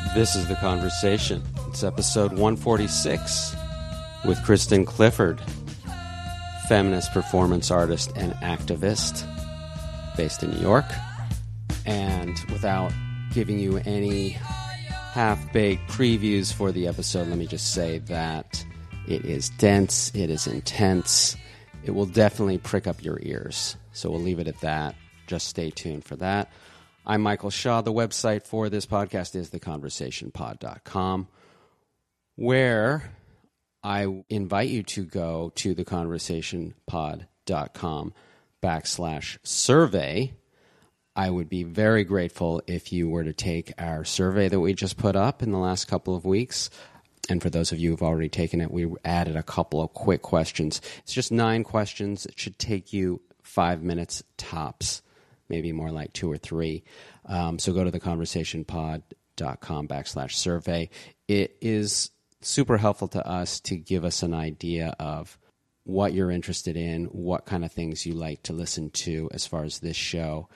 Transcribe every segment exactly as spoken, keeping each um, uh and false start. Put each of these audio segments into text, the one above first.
This is The Conversation. It's episode one forty-six with Kristen Clifford, feminist performance artist and activist based in New York. And without giving you any half-baked previews for the episode, let me just say that it is dense, it is intense, it will definitely prick up your ears. So we'll leave it at that. Just stay tuned for that. I'm Michael Shaw. The website for this podcast is the conversation pod dot com, where I invite you to go to the conversation pod dot com backslash survey. I would be very grateful if you were to take our survey that we just put up in the last couple of weeks. And for those of you who've already taken it, we added a couple of quick questions. It's just nine questions. It should take you five minutes tops, maybe more like two or three. Um, so go to the conversation pod dot com backslash survey. It is super helpful to us to give us an idea of what you're interested in, what kind of things you like to listen to as far as this show,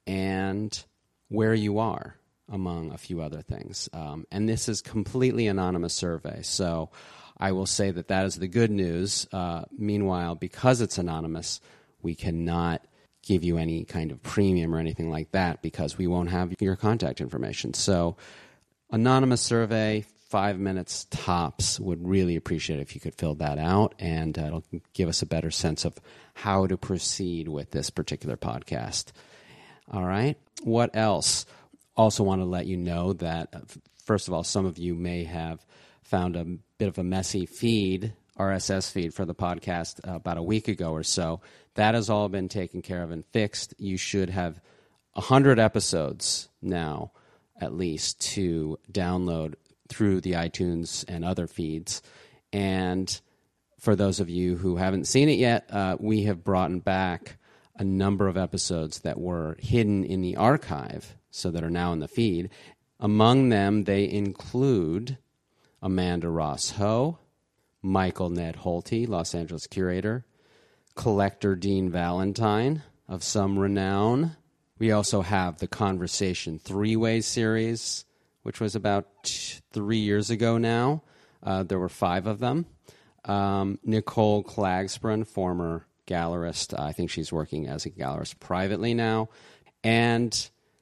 and where you are, among a few other things. Um, and this is completely anonymous survey, so I will say that that is the good news. Uh, meanwhile, because it's anonymous, we cannot give you any kind of premium or anything like that because we won't have your contact information. So anonymous survey, five minutes tops. Would really appreciate it if you could fill that out, and uh, it'll give us a better sense of how to proceed with this particular podcast. All right. What else? Also want to let you know that, uh, first of all, some of you may have found a bit of a messy feed, R S S feed for the podcast uh, about a week ago or so. That has all been taken care of and fixed. You should have one hundred episodes now, at least, to download through the iTunes and other feeds. And for those of you who haven't seen it yet, uh, we have brought back a number of episodes that were hidden in the archive, so that are now in the feed. Among them, they include Amanda Ross Ho, Michael Ned Holty, Los Angeles curator, collector Dean Valentine of some renown. We also have the Conversation Three-Way series, which was about three years ago now. Uh, there were five of them. Um, Nicole Klagsbrun, former gallerist. I think she's working as a gallerist privately now. And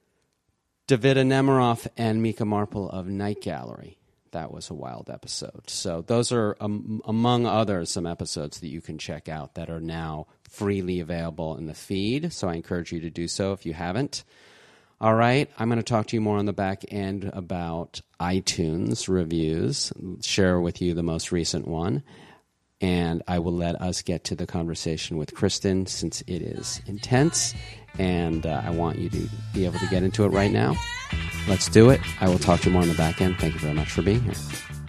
Davida Nemiroff and Mika Marple of Night Gallery. That was a wild episode. So those are, um, among others, some episodes that you can check out that are now freely available in the feed. So I encourage you to do so if you haven't. All right, I'm going to talk to you more on the back end about iTunes reviews, share with you the most recent one, and I will let us get to the conversation with Kristen since it is intense, and uh, I want you to be able to get into it right now. Let's do it. I will talk to you more on the back end. Thank you very much for being here.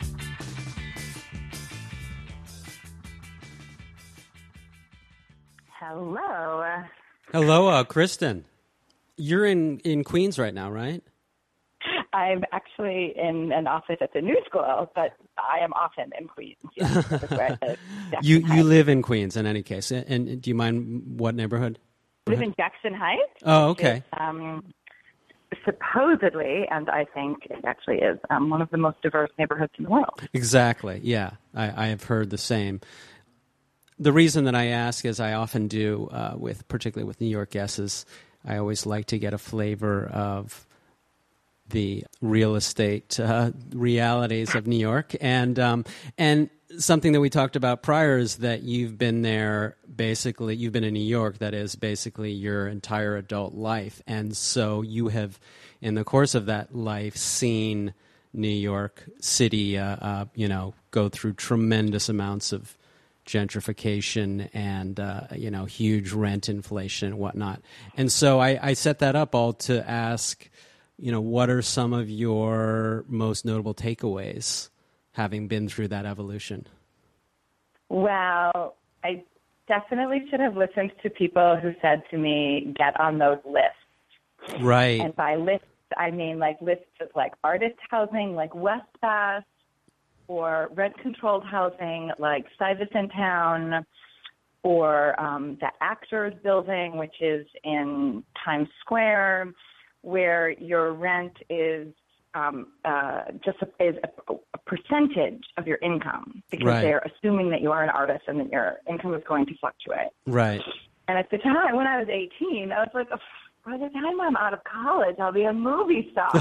Hello. Hello, uh, Kristen. You're in, in Queens right now, right? I'm actually in an office at the New School, but I am often in Queens. Yeah, that's where I live. you you you live in Queens in any case. And, and do you mind what neighborhood? I live in Jackson Heights. Oh, okay. Is, um, supposedly, and I think it actually is, um, one of the most diverse neighborhoods in the world. Exactly, yeah. I, I have heard the same. The reason that I ask, as I often do, uh, with particularly with New York guests, is I always like to get a flavor of the real estate uh, realities of New York. And um, and something that we talked about prior is that you've been there basically, you've been in New York, that is basically your entire adult life. And so you have, in the course of that life, seen New York City, uh, uh, you know, go through tremendous amounts of gentrification and, uh, you know, huge rent inflation and whatnot. And so I, I set that up all to ask, you know, what are some of your most notable takeaways having been through that evolution? Well, I definitely should have listened to people who said to me, get on those lists. Right. And by lists, I mean like lists of like artist housing, like West Bass, or rent-controlled housing like Stuyvesant Town, or um, the Actors Building, which is in Times Square, where your rent is um, uh, just a, is a, a percentage of your income because Right. they're assuming that you are an artist and that your income is going to fluctuate. Right. And at the time, when I was eighteen, I was like, oh, by the time I'm out of college, I'll be a movie star.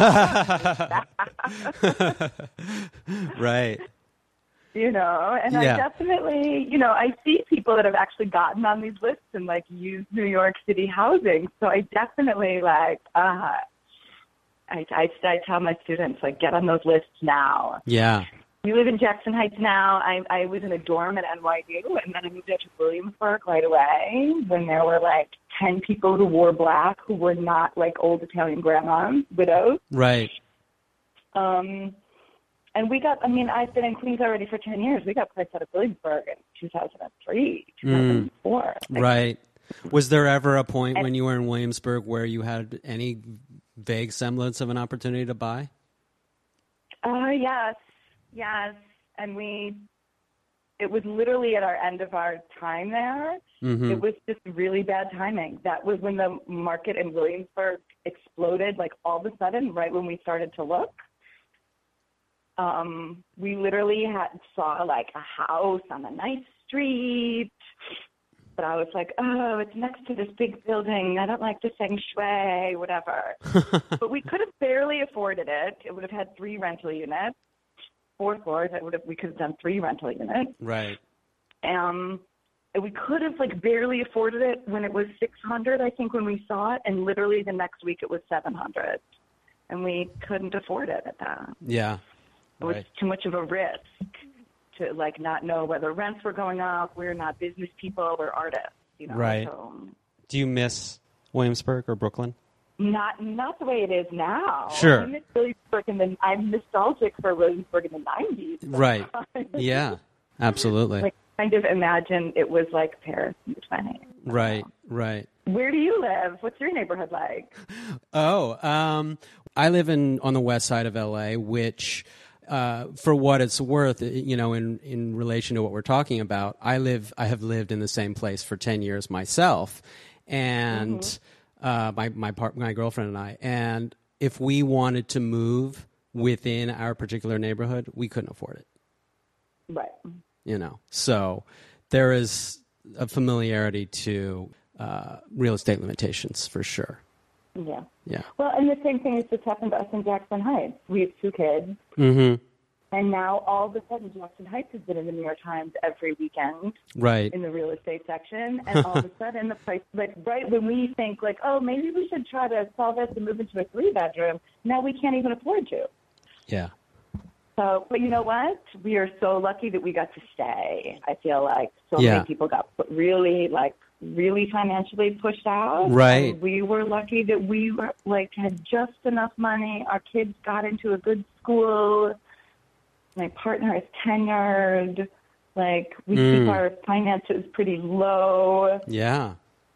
Right. You know, and Yeah. I definitely, you know, I see people that have actually gotten on these lists and like used New York City housing. So I definitely like, uh, I, I, I tell my students, like, get on those lists now. Yeah. You live in Jackson Heights now. I, I was in a dorm at N Y U, and then I moved out to Williamsburg right away when there were like ten people who wore black who were not like old Italian grandmas, widows. Right. Um, and we got, I mean, I've been in Queens already for ten years. We got placed out of Williamsburg in two thousand three, two thousand four. Mm. Like, Right. Was there ever a point and, when you were in Williamsburg where you had any vague semblance of an opportunity to buy? Uh, yes, yes. And we, it was literally at our end of our time there. Mm-hmm. It was just really bad timing. That was when the market in Williamsburg exploded, like all of a sudden, right when we started to look. Um, we literally had saw like a house on a nice street, but I was like, oh, it's next to this big building. I don't like the feng shui, whatever. But we could have barely afforded it. It would have had three rental units, four floors. It would have, we could have done three rental units. Right. Um, and we could have like barely afforded it when it was six hundred, I think, when we saw it, and literally the next week it was seven hundred, and we couldn't afford it at that. Yeah. It was Right. too much of a risk to like not know whether rents were going up. We're not business people, we're artists, you know. Right. So, Do you miss Williamsburg or Brooklyn? not not the way it is now. Sure. I miss Williamsburg in the, I'm nostalgic for Williamsburg in the nineties. Right. Yeah. Absolutely. Like kind of imagine it was like Paris in the twenties. Right. Right. Where do you live? What's your neighborhood like? Oh, um, I live in on the west side of L A, which, uh, for what it's worth, you know, in, in relation to what we're talking about, I live, I have lived in the same place for ten years myself, and mm-hmm. uh, my my part, my girlfriend and I, and if we wanted to move within our particular neighborhood, we couldn't afford it. Right. You know, so there is a familiarity to uh, real estate limitations for sure. Yeah. Yeah. Well, and the same thing has just happened to us in Jackson Heights. We have two kids. Mm-hmm. And now all of a sudden Jackson Heights has been in the New York Times every weekend. Right. In the real estate section. And all of a sudden the price, like right when we think like, oh, maybe we should try to sell this and move into a three bedroom, now we can't even afford to. Yeah. So, but you know what? We are so lucky that we got to stay. I feel like so Yeah. many people got put really, like, really financially pushed out. Right. And we were lucky that we were, like, had just enough money. Our kids got into a good school. My partner is tenured. Like, we Mm. keep our finances pretty low. Yeah.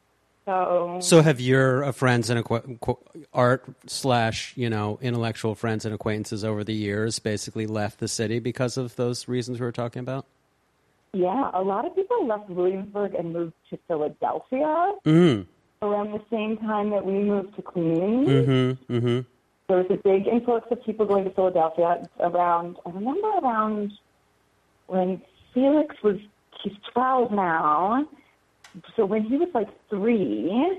So, So have your uh, friends and acqu- qu- art slash, you know, intellectual friends and acquaintances over the years basically left the city because of those reasons we were talking about? yeah, a lot of people left Williamsburg and moved to Philadelphia Mm. around the same time that we moved to Queens. Mm-hmm. Mm-hmm. There was a big influx of people going to Philadelphia around, I remember around when Felix was, he's twelve now. So when he was like three,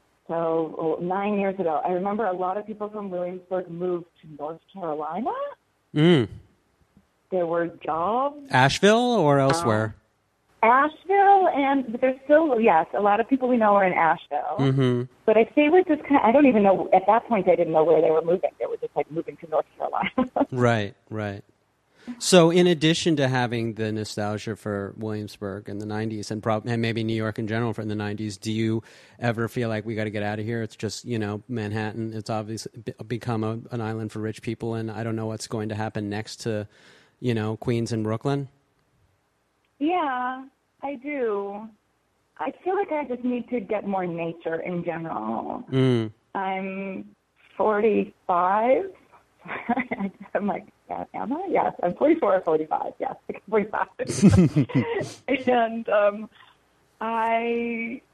so oh, nine years ago, I remember a lot of people from Williamsburg moved to North Carolina. Mm. There were jobs. Asheville or elsewhere? Um, Asheville, and but there's still, yes, a lot of people we know are in Asheville. Mm-hmm. But I say we're just kind of, I don't even know, at that point I didn't know where they were moving. They were just like moving to North Carolina. Right, right. So in addition to having the nostalgia for Williamsburg in the nineties and, prob- and maybe New York in general from the nineties, do you ever feel like we got to get out of here? It's just, you know, Manhattan. It's obviously be- become a, an island for rich people, and I don't know what's going to happen next to, you know, Queens and Brooklyn. Yeah, I do. I feel like I just need to get more nature in general. Mm. I'm forty-five. I'm like, yeah, am I? Yes, I'm forty-four or forty-five. Yes, forty-five. And um, I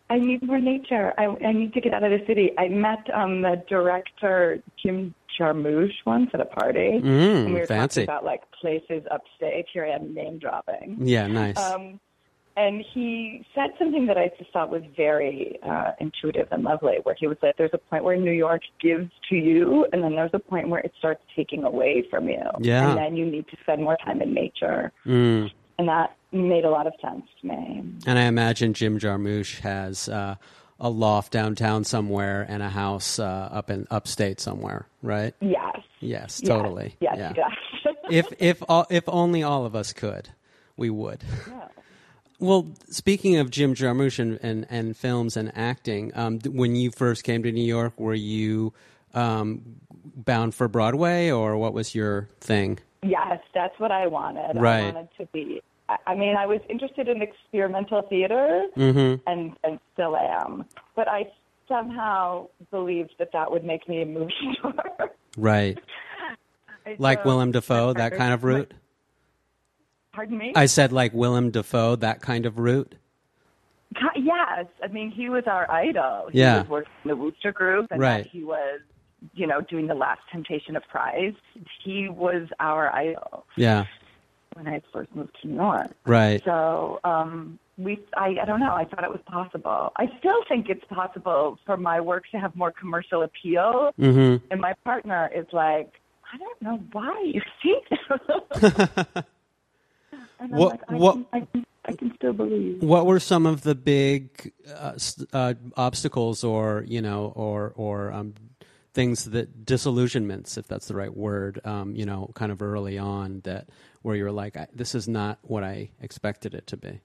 I need more nature. I, I need to get out of the city. I met um, the director, Jim Jarmusch, once at a party. Mm, and we were fancy. talking about, like, places upstate. Here I am name dropping. Yeah, nice. Um, and he said something that I just thought was very uh, intuitive and lovely, where he was like, there's a point where New York gives to you, and then there's a point where it starts taking away from you. Yeah. And then you need to spend more time in nature. Mm. And that made a lot of sense to me. And I imagine Jim Jarmusch has uh, a loft downtown somewhere and a house uh, up in upstate somewhere, right? Yes. Yes, totally. Yes, yeah. yes. if if all, if only all of us could, we would. Yeah. Well, speaking of Jim Jarmusch and, and, and films and acting, um, when you first came to New York, were you um, bound for Broadway, or what was your thing? Yes, that's what I wanted. Right. I wanted to be. I, I mean, I was interested in experimental theater, Mm-hmm. and, and still am. But I somehow believed that that would make me a movie star. Right. Like So, Willem Dafoe, that kind of route? Pardon me? I said like Willem Dafoe, that kind of route? Yes. I mean, he was our idol. He Yeah. was working in the Wooster Group, and Right. then he was, you know, doing The Last Temptation of Christ. He was our idol Yeah, when I first moved to New York. right. So um, we, I, I don't know. I thought it was possible. I still think it's possible for my work to have more commercial appeal. Mm-hmm. And my partner is like, I don't know why you think. And I'm What- like, I, what- can, I, can, I can still believe. What were some of the big uh, s- uh, obstacles, or you know, or or um, things that disillusionments, if that's the right word, um, you know, kind of early on, that where you're like, I, this is not what I expected it to be?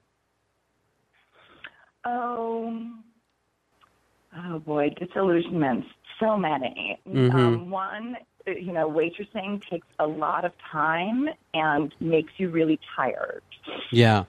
Oh, oh boy, disillusionments. So many. Mhm. Um, one, you know, waitressing takes a lot of time and makes you really tired. Yeah,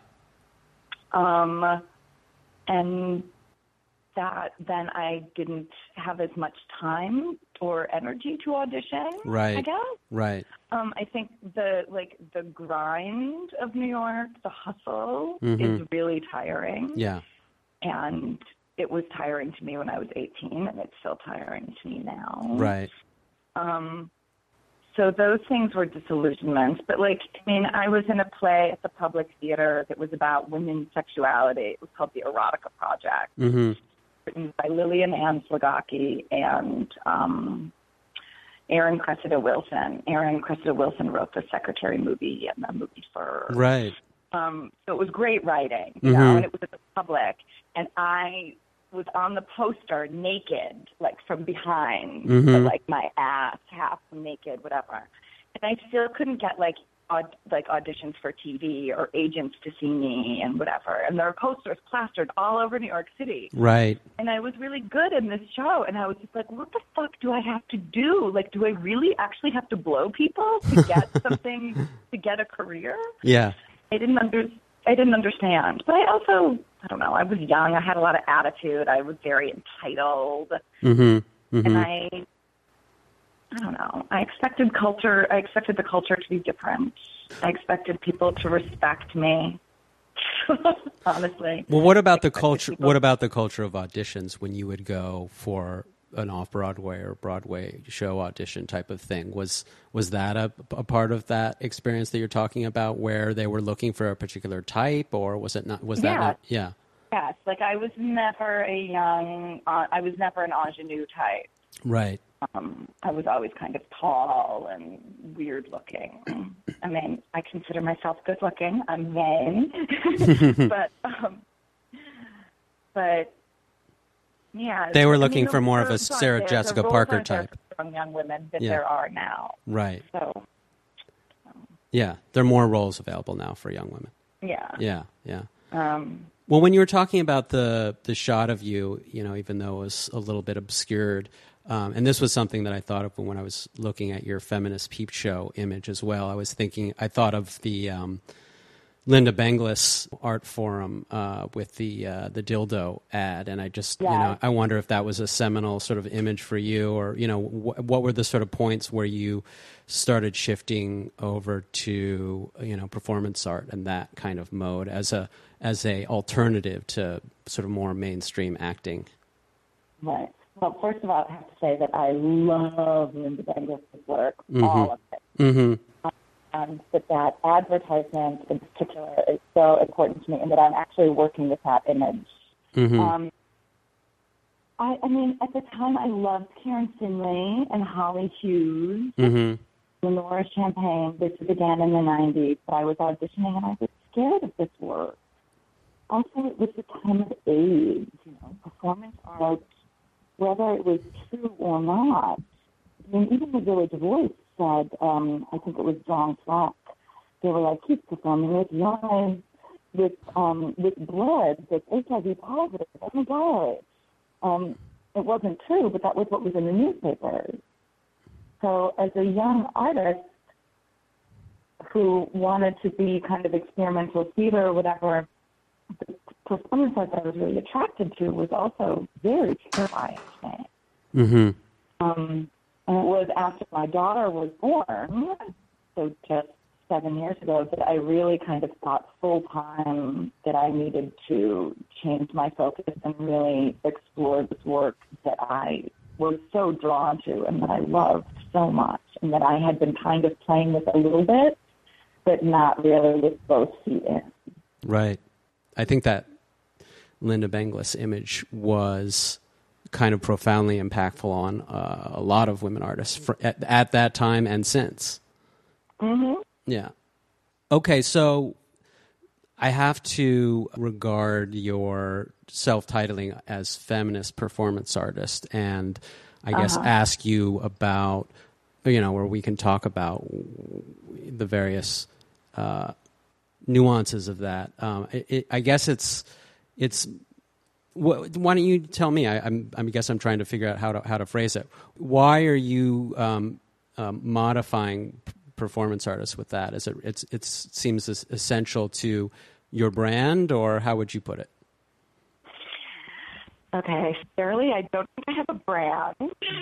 Um, and that then I didn't have as much time or energy to audition. Right. I guess. right. Um, I think the like the grind of New York, the hustle, Mhm. is really tiring. Yeah, And it was tiring to me when I was eighteen, and it's still tiring to me now. right. Um, so those things were disillusionments. But, like, I mean, I was in a play at the Public Theater that was about women's sexuality. It was called The Erotica Project, Mm-hmm. written by Lillian Ann Slagaki and um, Aaron Cressida Wilson. Aaron Cressida Wilson wrote the Secretary movie and the movie for... Right. Um, so it was great writing, you Mhm. know, and it was at the Public. And I was on the poster naked, like from behind, Mhm. but like my ass half naked, whatever. And I still couldn't get like aud- like auditions for T V or agents to see me and whatever. And there were posters plastered all over New York City. Right. And I was really good in this show. And I was just like, what the fuck do I have to do? Like, do I really actually have to blow people to get something, to get a career? Yeah. I didn't under, I didn't understand. But I also, I don't know, I was young. I had a lot of attitude. I was very entitled. Mm-hmm. Mm-hmm. And I, I don't know, I expected culture, I expected the culture to be different. I expected people to respect me, honestly. Well, what about the Expected culture? people- What about the culture of auditions when you would go for an off-Broadway or Broadway show audition type of thing? Was was that a, a part of that experience that you're talking about, where they were looking for a particular type, or was it not? Was that Yeah. not? Yeah. Yes, like I was never a young, uh, I was never an ingenue type. Right. Um, I was always kind of tall and weird looking. I mean, I consider myself good looking. I'm vain, but um, but yeah, They were I mean, looking the for more of a roles aren't Sarah there. Jessica The roles Parker aren't there type. for young young women than Yeah. there are now. Right. So Yeah. There are more roles available now for young women. yeah, Yeah. Yeah. um, Well, when you were talking about the the shot of you, you know, even though it was a little bit obscured, um, and this was something that I thought of when I was looking at your feminist peep show image as well. I was thinking, I thought of the um, Linda Benglis art forum uh, with the uh, the dildo ad, and I just, you know, Yes. I wonder if that was a seminal sort of image for you, or you know, wh- what were the sort of points where you started shifting over to, you know, performance art and that kind of mode as a as a alternative to sort of more mainstream acting. Right. Well, first of all, I have to say that I love Linda Benglis' work, Mm-hmm. all of it. Mm-hmm. And that that advertisement in particular is so important to me, and that I'm actually working with that image. Mm-hmm. Um, I, I mean, at the time, I loved Karen Finley and Holly Hughes, Mm-hmm. Lenora Champagne. This began in the nineties, but I was auditioning, and I was scared of this work. Also, it was the time of age, you know, performance art, whether it was true or not. I mean, even the Village Voice said, um, I think it was John Flack, they were like, he's performing with young, with um, with blood that's H I V positive. Oh my God. Um, it wasn't true, but that was what was in the newspapers. So as a young artist who wanted to be kind of experimental theater or whatever, the performance art that I was really attracted to was also very terrifying to me. Mm-hmm. Um, and it was after my daughter was born, so just seven years ago, that I really kind of thought full time that I needed to change my focus and really explore this work that I was so drawn to and that I loved so much, and that I had been kind of playing with a little bit, but not really with both feet in. Right. I think that Linda Benglis image was kind of profoundly impactful on uh, a lot of women artists for, at, at that time and since. Mm-hmm. Yeah. Okay, so I have to regard your self-titling as feminist performance artist, and I guess Uh-huh. ask you about, you know, where we can talk about the various uh, nuances of that. Um, it, it, I guess it's it's. Wh- why don't you tell me? I, I'm, I guess I'm trying to figure out how to how to phrase it. Why are you um, um, modifying p- performance artists with that? Is it it's it seems as essential to your brand, or how would you put it? Okay, Shirley, I don't think I have a brand.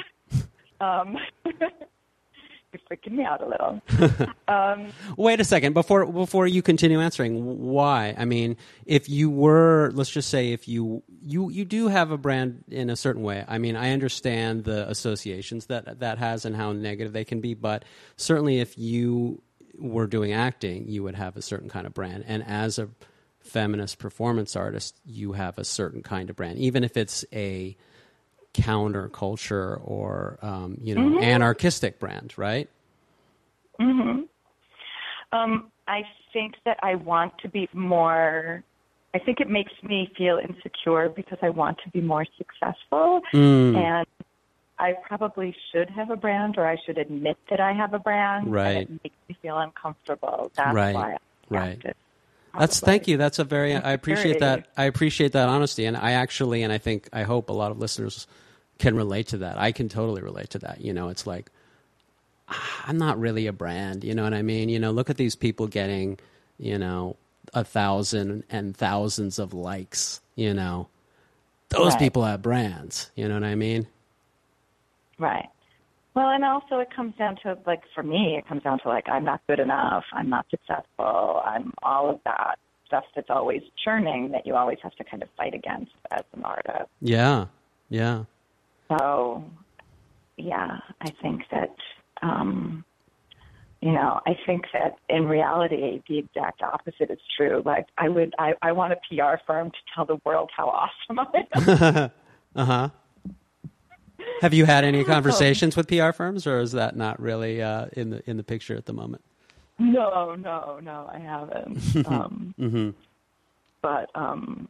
Um, you're freaking me out a little. Um, Wait a second before before you continue answering. Why? I mean, if you were, let's just say, if you you you do have a brand in a certain way. I mean, I understand the associations that that has and how negative they can be, but certainly if you were doing acting, you would have a certain kind of brand, and as a feminist performance artist, you have a certain kind of brand, even if it's a counterculture or um, you know, mm-hmm. anarchistic brand, right? Mm-hmm. Um, I think that I want to be more, I think it makes me feel insecure because I want to be more successful. Mm. And I probably should have a brand, or I should admit that I have a brand. Right. And it makes me feel uncomfortable. That's Right. why I Right. acted. That's thank you. That's a very I appreciate that. I appreciate that honesty, and I actually, and I think I hope a lot of listeners can relate to that. I can totally relate to that. You know, it's like, I'm not really a brand. You know what I mean? You know, look at these people getting, you know, a thousand and thousands of likes. You know, those Right. people have brands. You know what I mean? Right. Well, and also it comes down to, like, for me, it comes down to, like, I'm not good enough, I'm not successful, I'm all of that stuff that's always churning that you always have to kind of fight against as an artist. Yeah. Yeah. So, yeah, I think that, um, you know, I think that in reality, the exact opposite is true. Like, I would, I, I want a P R firm to tell the world how awesome I am. Uh-huh. Have you had any conversations with P R firms, or is that not really uh, in the in the picture at the moment? No, no, no, I haven't. um, Mm-hmm. But um,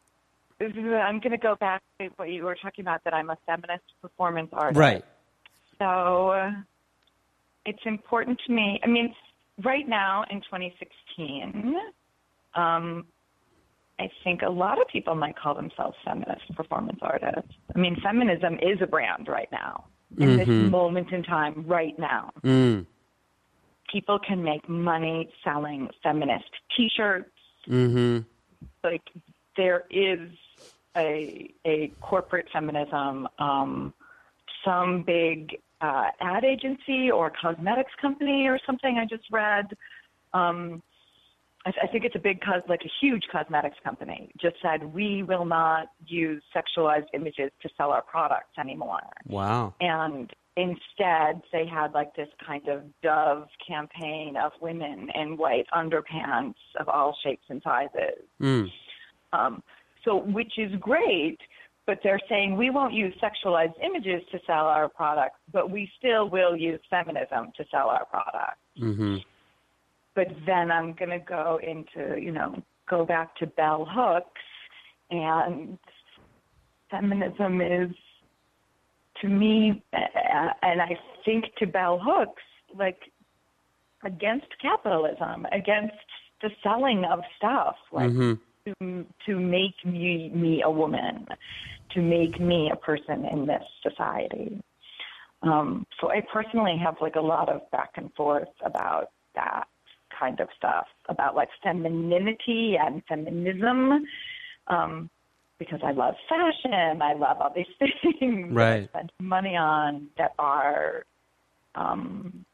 I'm going to go back to what you were talking about, that I'm a feminist performance artist. Right. So uh, it's important to me. I mean, right now in twenty sixteen, um, I think a lot of people might call themselves feminist performance artists. I mean, feminism is a brand right now, in Mm-hmm. this moment in time, right now. Mm. People can make money selling feminist T-shirts. Mm-hmm. Like, there is a a corporate feminism. Um, some big uh, ad agency or cosmetics company or something I just read um, I, I think it's a big, cos- like a huge cosmetics company, just said, we will not use sexualized images to sell our products anymore. Wow. And instead, they had like this kind of Dove campaign of women in white underpants of all shapes and sizes. Mm. Um, so, which is great, but they're saying we won't use sexualized images to sell our products, but we still will use feminism to sell our products. Mm-hmm. But then I'm going to go into, you know, go back to Bell Hooks, and feminism is, to me, uh, and I think to Bell Hooks, like against capitalism, against the selling of stuff, like mm-hmm. to, to make me, me a woman, to make me a person in this society. Um, so I personally have like a lot of back and forth about that kind of stuff, about like femininity and feminism, um, because I love fashion, I love all these things right. that I spend money on that are um,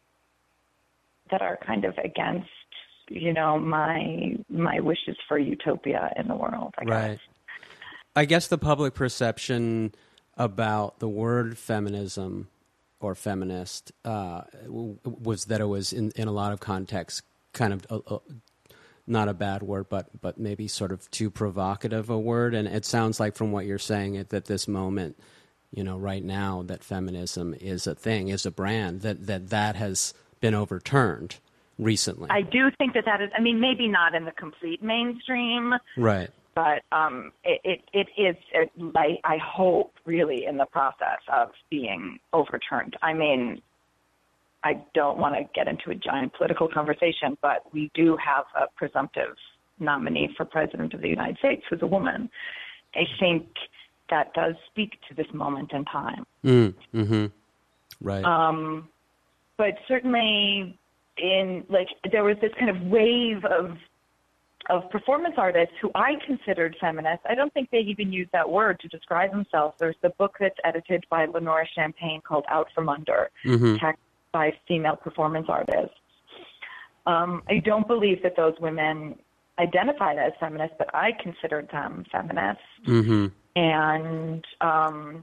that are kind of against, you know, my my wishes for utopia in the world, I right. guess. I guess the public perception about the word feminism or feminist uh, was that it was, in, in a lot of contexts, kind of a, a, not a bad word, but but maybe sort of too provocative a word. And it sounds like from what you're saying at that this moment, you know, right now, that feminism is a thing, is a brand, that that, that has been overturned recently. I do think that that is, I mean, maybe not in the complete mainstream. Right. But um, it, it, it is, it, I, I hope, really in the process of being overturned. I mean, I don't want to get into a giant political conversation, but we do have a presumptive nominee for president of the United States who's a woman. I think that does speak to this moment in time. Mm, mm-hmm. Right. Um, but certainly in, like, there was this kind of wave of of performance artists who I considered feminists. I don't think they even use that word to describe themselves. There's the book that's edited by Lenora Champagne called Out From Under, mm-hmm. text by female performance artists. Um, I don't believe that those women identified as feminists, but I considered them feminists. Mm-hmm. And, um,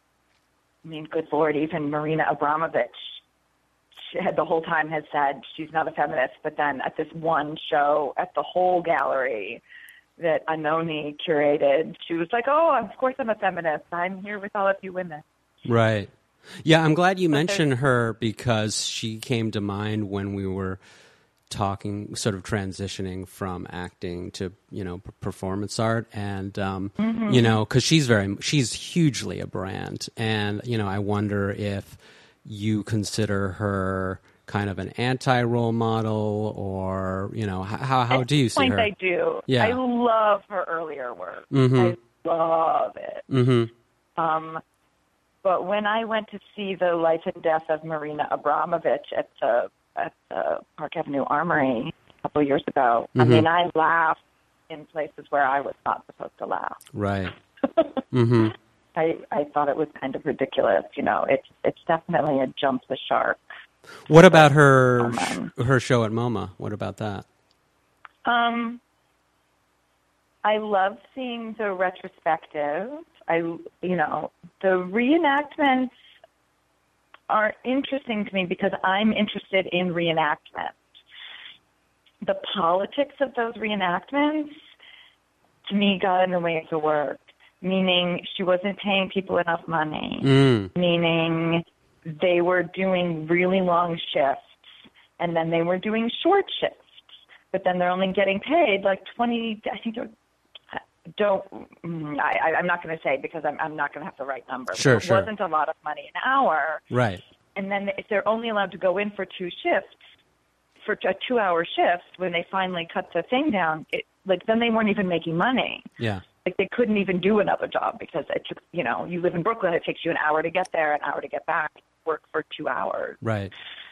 I mean, good Lord, even Marina Abramovich she had the whole time has said she's not a feminist, but then at this one show at the whole gallery that Anoni curated, she was like, oh, of course I'm a feminist. I'm here with all of you women. Right. Yeah, I'm glad you mentioned her because she came to mind when we were talking, sort of transitioning from acting to, you know, performance art. And, um, mm-hmm. you know, because she's very, she's hugely a brand. And, you know, I wonder if you consider her kind of an anti-role model, or, you know, how how At do you this see point her? I do. Yeah. I love her earlier work. Mm-hmm. I love it. Mm-hmm. Um, but when I went to see the life and death of Marina Abramovich at the at the Park Avenue Armory a couple of years ago, mm-hmm. I mean, I laughed in places where I was not supposed to laugh. Right. mm-hmm. I, I thought it was kind of ridiculous. You know, it's it's definitely a jump the shark. What about her um, her show at MoMA? What about that? Um, I love seeing the retrospective. I, you know, the reenactments are interesting to me because I'm interested in reenactment. The politics of those reenactments, to me, got in the way of the work. Meaning she wasn't paying people enough money, mm. meaning they were doing really long shifts, and then they were doing short shifts, but then they're only getting paid like twenty, I think they're, don't, I, I'm not going to say because I'm, I'm not going to have the right number. Sure, it sure. wasn't a lot of money an hour. Right. And then if they're only allowed to go in for two shifts, for a two-hour shift, when they finally cut the thing down, it, like then they weren't even making money. Yeah. Like they couldn't even do another job because it took, you know, you live in Brooklyn, it takes you an hour to get there, an hour to get back, work for two hours. Right.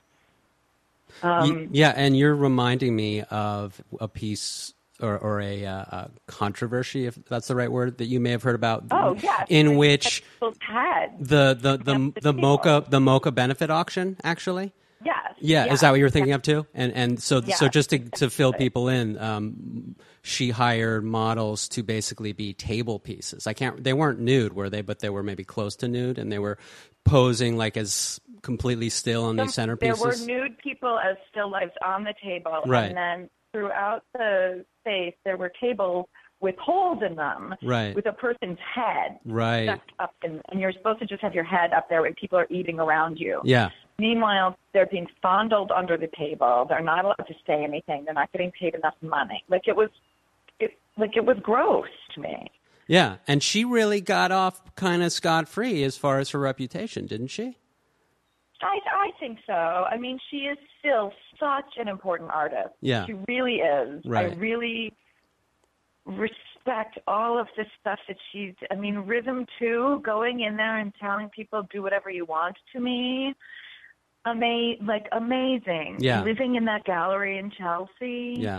Um, yeah, and you're reminding me of a piece or, or a, uh, a controversy, if that's the right word, that you may have heard about. Oh, yes. In which had the the the, the, the MoCA the MoCA benefit auction, actually. Yes. Yeah, yeah. is that what you were thinking of too? And and so Yeah. so just to to fill people in, um, she hired models to basically be table pieces. I can't. They weren't nude, were they? But they were maybe close to nude, and they were posing like as completely still on these Some- centerpieces. There were nude people as still lifes on the table, Right. and then throughout the space there were tables with holes in them, Right. with a person's head Right. stuck up, in, and you're supposed to just have your head up there when people are eating around you. Yeah. Meanwhile, they're being fondled under the table. They're not allowed to say anything. They're not getting paid enough money. Like it was, it like it was gross to me. Yeah, and she really got off kind of scot-free as far as her reputation, didn't she? I I think so. I mean, she is still such an important artist. Yeah. She really is. Right. I really respect all of the stuff that she's, I mean, Rhythm two, going in there and telling people do whatever you want to me, ama- like amazing. Yeah. Living in that gallery in Chelsea, Yeah.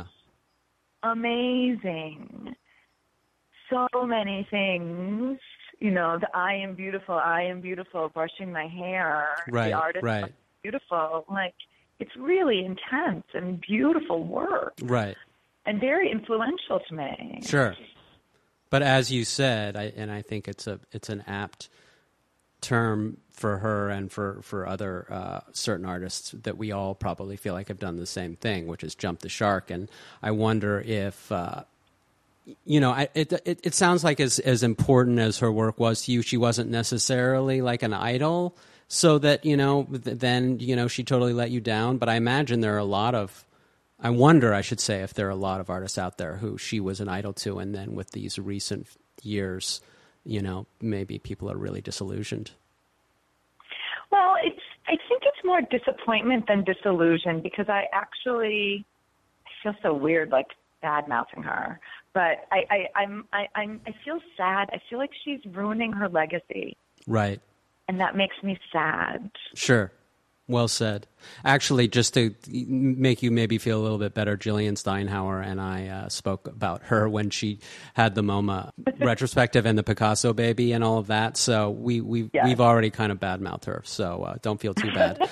amazing. So many things, you know, the I am beautiful, I am beautiful, brushing my hair, Right, the artist right. beautiful. Like, it's really intense and beautiful work. Right. And very influential to me. Sure. But as you said, I, and I think it's a it's an apt term for her and for, for other uh, certain artists that we all probably feel like have done the same thing, which is jump the shark. And I wonder if, uh, you know, I, it, it it sounds like as, as important as her work was to you, she wasn't necessarily like an idol, so that, you know, th- then, you know, she totally let you down. But I imagine there are a lot of, I wonder, I should say, if there are a lot of artists out there who she was an idol to, and then with these recent years, you know, maybe people are really disillusioned. Well, it's. I think it's more disappointment than disillusion, because I actually feel so weird, like bad mouthing her. But I, I, I'm, I, I'm, I feel sad. I feel like she's ruining her legacy, Right. and that makes me sad. Sure. Well said. Actually, just to make you maybe feel a little bit better, Jillian Steinhauer and I uh, spoke about her when she had the MoMA retrospective and the Picasso baby and all of that. So we, we, Yes. we've already kind of badmouthed her. So uh, don't feel too bad.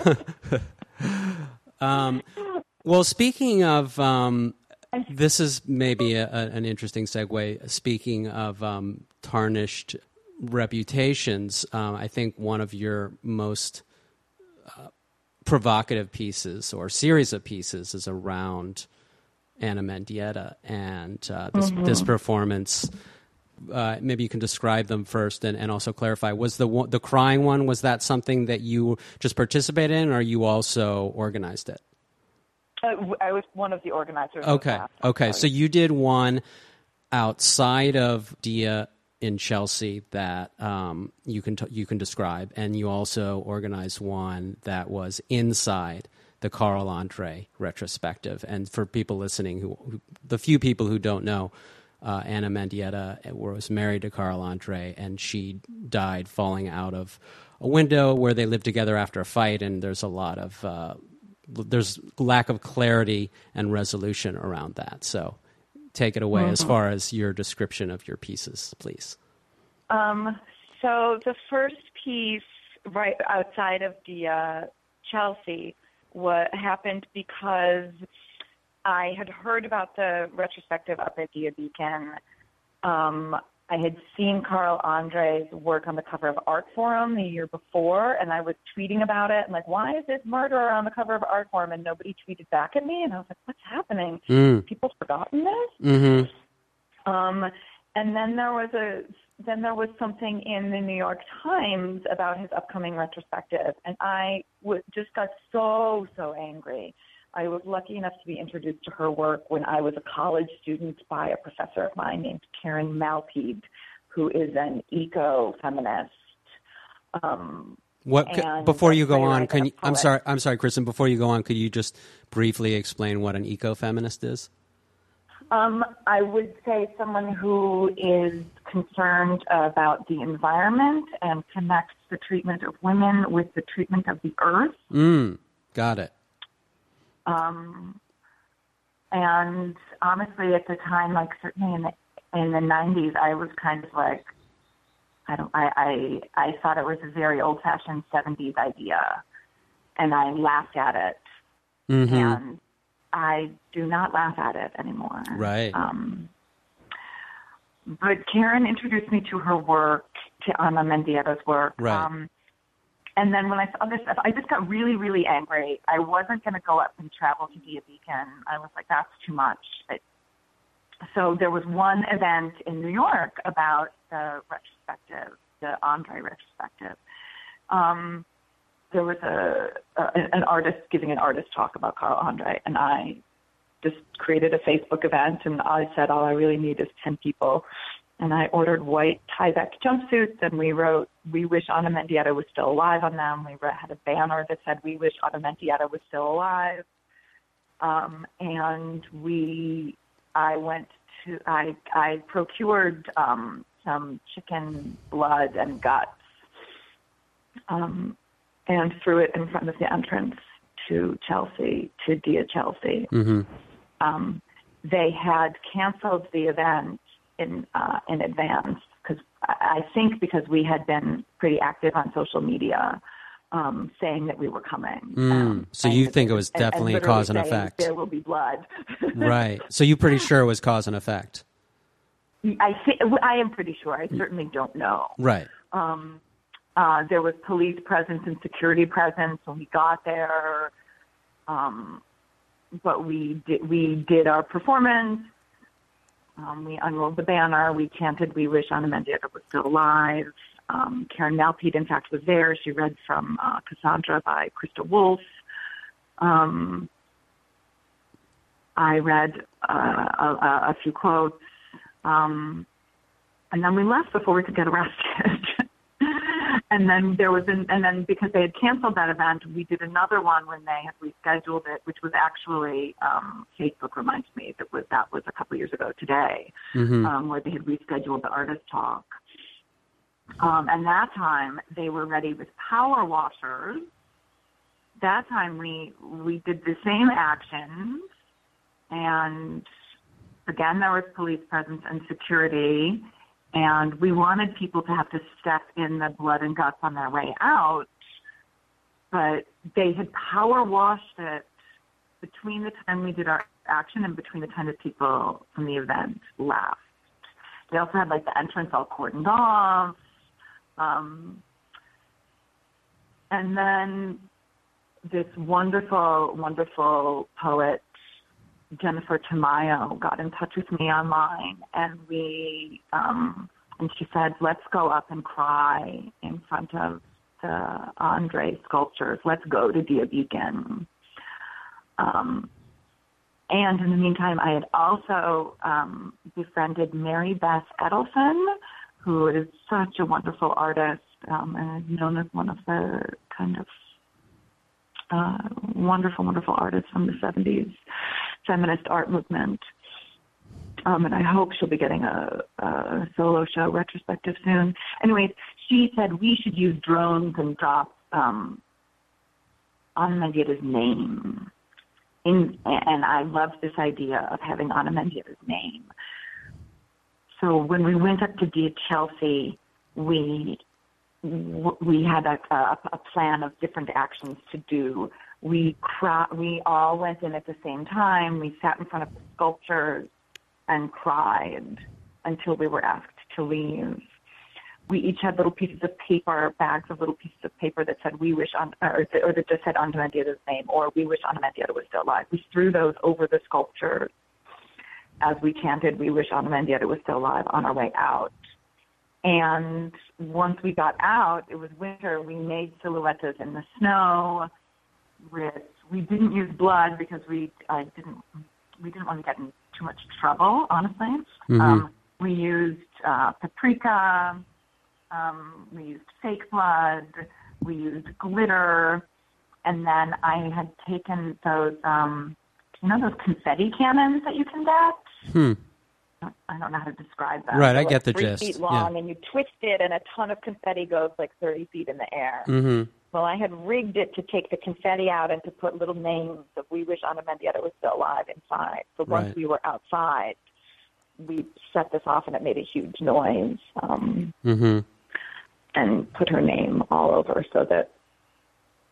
um, well, speaking of, um, this is maybe a, a, an interesting segue. Speaking of um, tarnished reputations, um, I think one of your most provocative pieces or series of pieces is around Ana Mendieta and uh, this, mm-hmm. this performance. Uh, maybe you can describe them first and, and also clarify. Was the one, the crying one, was that something that you just participated in, or you also organized it? Uh, I was one of the organizers. Okay, of that. okay. So you did one outside of Dia in Chelsea that um, you can t- you can describe, and you also organized one that was inside the Carl Andre retrospective. And for people listening, who, who the few people who don't know, uh, Ana Mendieta was married to Carl Andre, and she died falling out of a window where they lived together after a fight. And there's a lot of uh, there's lack of clarity and resolution around that. So take it away mm-hmm. as far as your description of your pieces, please. Um, so the first piece right outside of the uh, Chelsea what happened because I had heard about the retrospective up at Dia Beacon. Um, I had seen Carl Andre's work on the cover of Art Forum the year before, and I was tweeting about it. I'm like, why is this murderer on the cover of Art Forum? And nobody tweeted back at me. And I was like, what's happening? Mm. People forgotten this? Mm-hmm. Um, and then there was a then there was something in the New York Times about his upcoming retrospective, and I w- just got so, so angry. I was lucky enough to be introduced to her work when I was a college student by a professor of mine named Karen Malpeed, who is an eco-feminist. Um, what before you go on? Can you, I'm sorry, I'm sorry, Kristen. Before you go on, could you just briefly explain what an eco-feminist is? Um, I would say someone who is concerned about the environment and connects the treatment of women with the treatment of the earth. Mm, got it. Um, and honestly, at the time, like certainly in the in the nineties, I was kind of like, I don't, I, I, I thought it was a very old-fashioned seventies idea, and I laughed at it. Mm-hmm. And I do not laugh at it anymore. Right. Um, but Karen introduced me to her work, to Ana Mendieta's work. Right. Um, and then when I saw this stuff, I just got really, really angry. I wasn't going to go up and travel to Dia Beacon. I was like, that's too much. But, so there was one event in New York about the retrospective, the Andre retrospective. Um, there was a, a an artist giving an artist talk about Carl Andre, and I just created a Facebook event, and I said, all I really need is ten people. And I ordered white Tyvek jumpsuits, and we wrote, we wish Ana Mendieta was still alive on them. We had a banner that said, we wish Ana Mendieta was still alive. Um, and we, I went to, I, I procured um, some chicken blood and guts, um, and threw it in front of the entrance to Chelsea, to Dia Chelsea. Mm-hmm. Um, they had canceled the event in uh, in advance, because I think because we had been pretty active on social media, um, saying that we were coming. Mm. Um, so you think they, it was and, definitely and a cause and saying, effect. There will be blood. Right. So you're pretty sure it was cause and effect. I th- I am pretty sure. I certainly don't know. Right. Um, uh, there was police presence and security presence when we got there. Um, but we did, we did our performance. Um, we unrolled the banner. We chanted, we wish Ana Mendieta was still alive. Um, Karen Malpete, in fact, was there. She read from uh, Cassandra by Krista Wolf. Um, I read uh, a, a few quotes. Um, and then we left before we could get arrested. And then there was, an, and then because they had canceled that event, we did another one when they had rescheduled it, which was actually, um, Facebook reminds me that was, that was a couple years ago today, mm-hmm. um, where they had rescheduled the artist talk. Um, and that time they were ready with power washers. That time we, we did the same actions, and again, there was police presence and security. And we wanted people to have to step in the blood and guts on their way out, but they had power washed it between the time we did our action and between the time that people from the event left. They also had like the entrance all cordoned off. Um, and then this wonderful, wonderful poet, Jennifer Tamayo, got in touch with me online, and we, um, and she said, let's go up and cry in front of the Andre sculptures. Let's go to Dia Beacon. Um, and in the meantime, I had also um, befriended Mary Beth Edelson, who is such a wonderful artist, um, and known as one of the kind of uh, wonderful, wonderful artists from the seventies. Feminist art movement. Um, and I hope she'll be getting a, a solo show retrospective soon. Anyways, she said we should use drones and drop um, Ana Mendieta's name. In, and I loved this idea of having Ana Mendieta's name. So when we went up to Dia Chelsea, we we had a, a, a plan of different actions to do. We cry, we all went in at the same time. We sat in front of the sculptures and cried until we were asked to leave. We each had little pieces of paper, bags of little pieces of paper that said "We wish," on, or, or that just said Ana Mendieta's name, or "We wish Ana Mendieta was still alive." We threw those over the sculptures as we chanted "We wish Ana Mendieta was still alive" on our way out. And once we got out, it was winter. We made silhouettes in the snow. With, we didn't use blood because we I didn't we didn't want to get in too much trouble, honestly. Mm-hmm. Um, we used uh, paprika. Um, we used fake blood. We used glitter, and then I had taken those um, you know those confetti cannons that you can get. Hmm. I don't know how to describe them. Right, They're I get like the three gist. feet long, Yeah. and you twist it, and a ton of confetti goes like thirty feet in the air. Mm-hmm. Well, I had rigged it to take the confetti out and to put little names of "We wish Ana Mendieta was still alive" inside. So once Right. we were outside, we set this off, and it made a huge noise, um, Mm-hmm. and put her name all over so that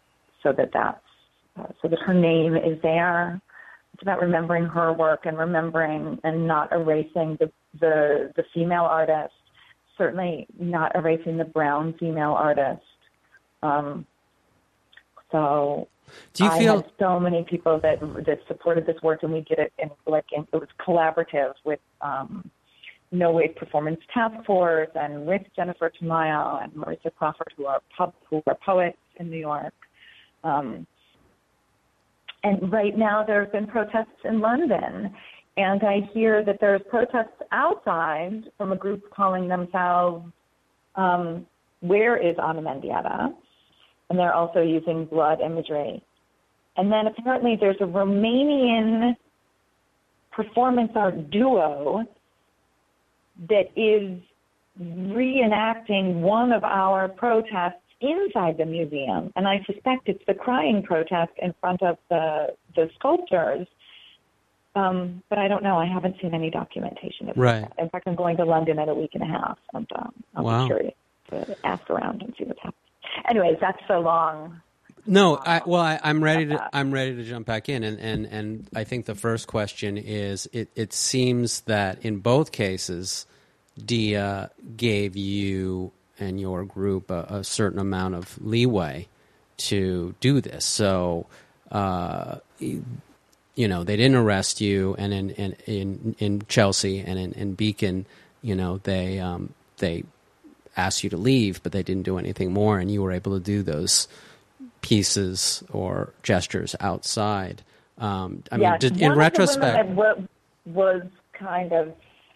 so that that's uh, so that her name is there. It's about remembering her work and remembering and not erasing the the, the female artist. Certainly not erasing the brown female artist. Um, so do you I feel had so many people that that supported this work, and we did it in like in, it was collaborative with um, No Wave Performance Task Force and with Jennifer Tamayo and Marissa Crawford, who are pub, who are poets in New York. Um, and right now there have been protests in London. And I hear that there's protests outside from a group calling themselves um, Where is Ana Mendieta? And they're also using blood imagery. And then apparently there's a Romanian performance art duo that is reenacting one of our protests inside the museum. And I suspect it's the crying protest in front of the, the sculptures. Um, but I don't know. I haven't seen any documentation of right. that. In fact, I'm going to London in a week and a half, and um, I'll wow. be curious to ask around and see what's happening. Anyways, that's so long. No, I, well, I, I'm ready to. I'm ready to jump back in, and, and, and I think the first question is: it, it seems that in both cases, Dia gave you and your group a, a certain amount of leeway to do this. So. Uh, You know, they didn't arrest you, and in in, in, in Chelsea and in, in Beacon, you know, they um, they asked you to leave, but they didn't do anything more, and you were able to do those pieces or gestures outside. Um, I yeah, mean, did, in retrospect, what was kind of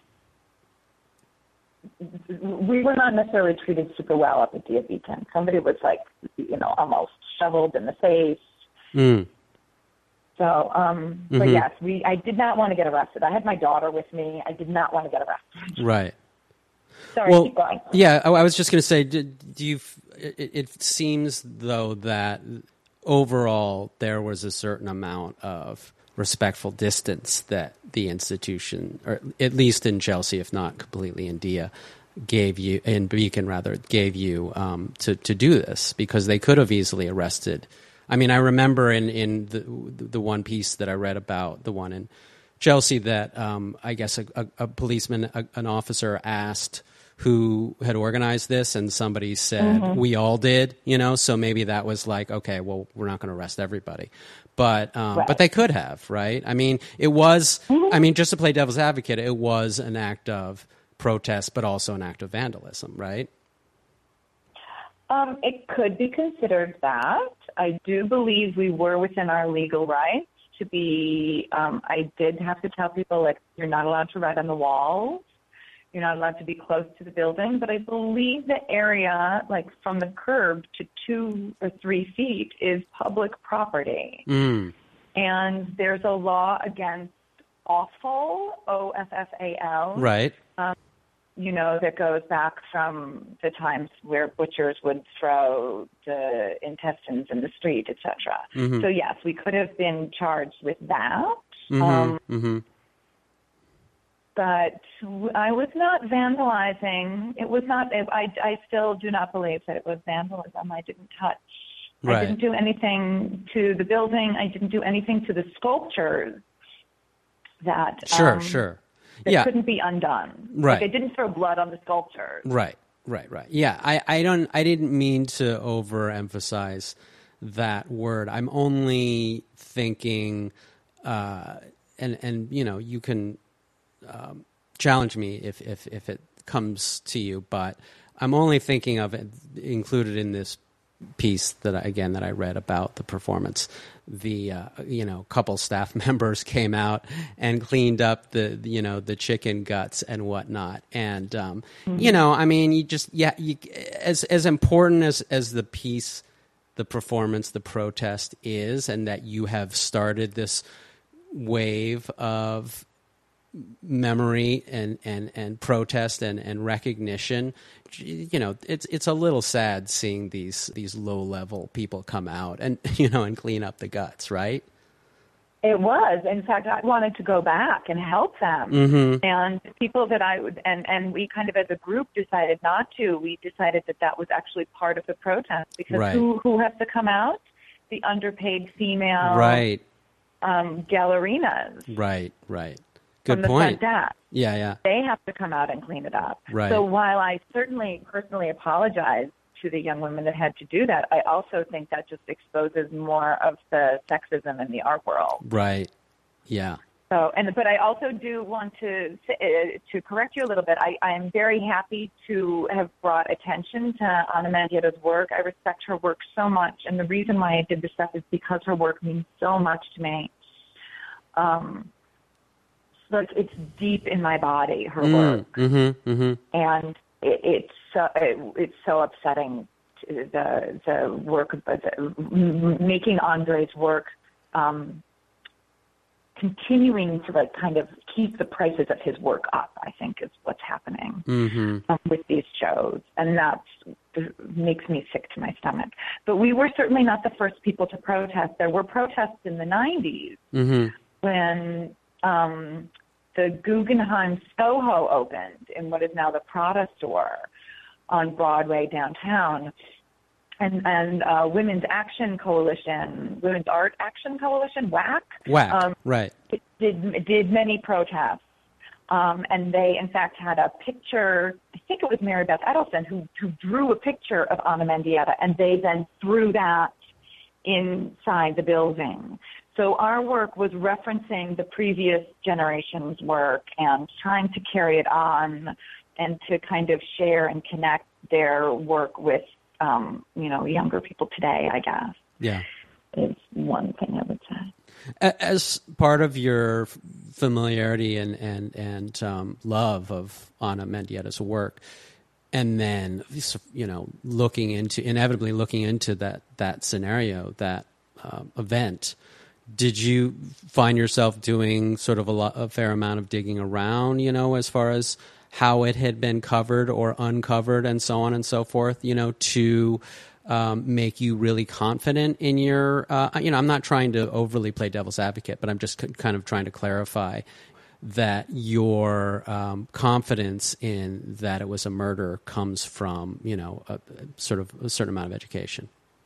we were not necessarily treated super well at the Dia Beacon. Somebody was like, you know, almost shoveled in the face. Mm. So, um, but mm-hmm. yes, we. I did not want to get arrested. I had my daughter with me. I did not want to get arrested. Right. Sorry, well, keep going. Yeah, I, I was just going to say, do, do you? It, it seems though that overall there was a certain amount of respectful distance that the institution, or at least in Chelsea, if not completely in Dia, gave you, in Beacon rather, gave you um, to to do this, because they could have easily arrested. I mean, I remember in, in the the one piece that I read about the one in Chelsea that um, I guess a, a, a policeman, a, an officer asked who had organized this, and somebody said, mm-hmm. we all did, you know, so maybe that was like, okay, well, we're not going to arrest everybody. But um, right. but they could have, right? I mean, it was, mm-hmm. I mean, just to play devil's advocate, it was an act of protest, but also an act of vandalism, right? Um, it could be considered that. I do believe we were within our legal rights to be, um, I did have to tell people, like, you're not allowed to write on the walls. You're not allowed to be close to the building. But I believe the area, like, from the curb to two or three feet is public property. Mm. And there's a law against offal, O F F A L. Right. Um, you know, that goes back from the times where butchers would throw the intestines in the street, et cetera. Mm-hmm. So, yes, we could have been charged with that. Mm-hmm. Um, mm-hmm. But I was not vandalizing. It was not, I, I still do not believe that it was vandalism. I didn't touch. Right. I didn't do anything to the building. I didn't do anything to the sculptures that. Sure, um, sure. That yeah. couldn't be undone. Right. Like, I didn't throw blood on the sculptures. Right, right, right. Yeah, I, I don't. I didn't mean to overemphasize that word. I'm only thinking, uh, and and you know, you can um, challenge me if, if if it comes to you, but I'm only thinking of it included in this piece that I, again that I read about the performance. The uh, you know couple staff members came out and cleaned up the you know the chicken guts and whatnot, and um, mm-hmm. you know I mean you just yeah you, as as important as as the piece, the performance, the protest is, and that you have started this wave of memory and, and, and protest and, and recognition. You know, it's it's a little sad seeing these these low level people come out and you know and clean up the guts, right? It was. In fact, I wanted to go back and help them. Mm-hmm. And people that I would and, and we kind of as a group decided not to. We decided that that was actually part of the protest because right. who who has to come out? the underpaid female right, um, gallerinas. right, right. Good from the point. front desk. Yeah, yeah. They have to come out and clean it up. Right. So while I certainly personally apologize to the young women that had to do that, I also think that just exposes more of the sexism in the art world. Right. Yeah. So, and but I also do want to uh, to correct you a little bit. I, I am very happy to have brought attention to Ana Mendietta's work. I respect her work so much, and the reason why I did this stuff is because her work means so much to me. Um, like it's deep in my body, her mm, work, mm-hmm, mm-hmm. and it, it's so it, it's so upsetting. To the the work, of the, making Andre's work. Um, continuing to like kind of keep the prices of his work up, I think is what's happening mm-hmm. um, with these shows. And that makes me sick to my stomach. But we were certainly not the first people to protest. There were protests in the nineties mm-hmm. when um, the Guggenheim Soho opened in what is now the Prada store on Broadway downtown. And, and uh, Women's Action Coalition, Women's Art Action Coalition, W A C, W A C, um, right. did, did many protests. Um, and they, in fact, had a picture, I think it was Mary Beth Edelson, who, who drew a picture of Ana Mendieta, and they then threw that inside the building. So our work was referencing the previous generation's work and trying to carry it on and to kind of share and connect their work with Um, you know, younger people today, I guess. Yeah. Is one thing I would say. As part of your familiarity and and and um, love of Ana Mendietta's work, and then you know looking into inevitably looking into that that scenario, that uh, event, did you find yourself doing sort of a, lot, a fair amount of digging around, you know, as far as how it had been covered or uncovered and so on and so forth, you know, to um, make you really confident in your, uh, you know, I'm not trying to overly play devil's advocate, but I'm just c- kind of trying to clarify that your um, confidence in that it was a murder comes from, you know, a, a sort of a certain amount of education.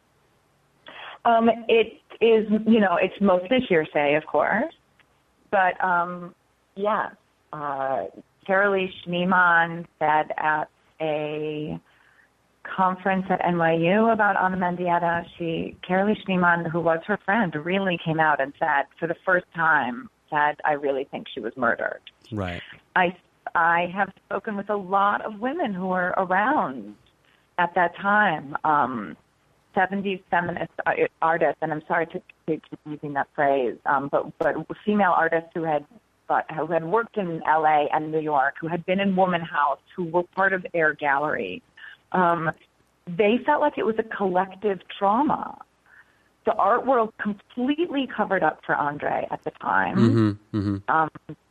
Um, it is, you know, it's mostly hearsay, of course, but um, yeah, uh, Carolee Schneemann said at a conference at N Y U about Ana Mendieta, she, Carolee Schneemann, who was her friend, really came out and said, for the first time, said, I really think she was murdered. Right. I, I have spoken with a lot of women who were around at that time, um, seventies feminist artists, and I'm sorry to keep using that phrase, um, but, but female artists who had but who had worked in L A and New York, who had been in Woman House, who were part of Air Gallery. Um, they felt like it was a collective trauma. The art world completely covered up for Andre at the time. Mm-hmm, mm-hmm. Um,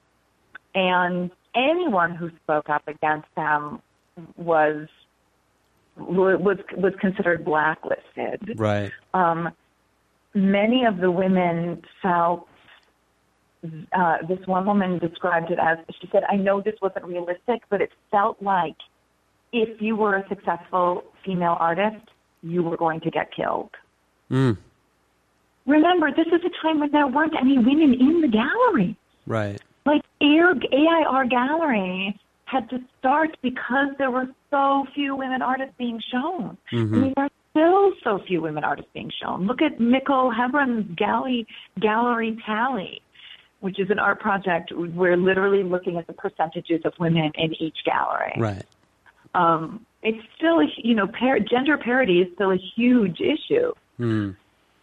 and anyone who spoke up against them was was was considered blacklisted. Right. Um, many of the women felt Uh, this one woman described it as, she said, I know this wasn't realistic, but it felt like if you were a successful female artist, you were going to get killed. Mm. Remember, this is a time when there weren't any women in the gallery. Right. Like Air, A I R Gallery had to start because there were so few women artists being shown. Mm-hmm. I mean, there are still so few women artists being shown. Look at Mikkel Hebron's gallery, gallery tally, which is an art project. We're literally looking at the percentages of women in each gallery. Right. Um, it's still, a, you know, par- gender parity is still a huge issue. Mm.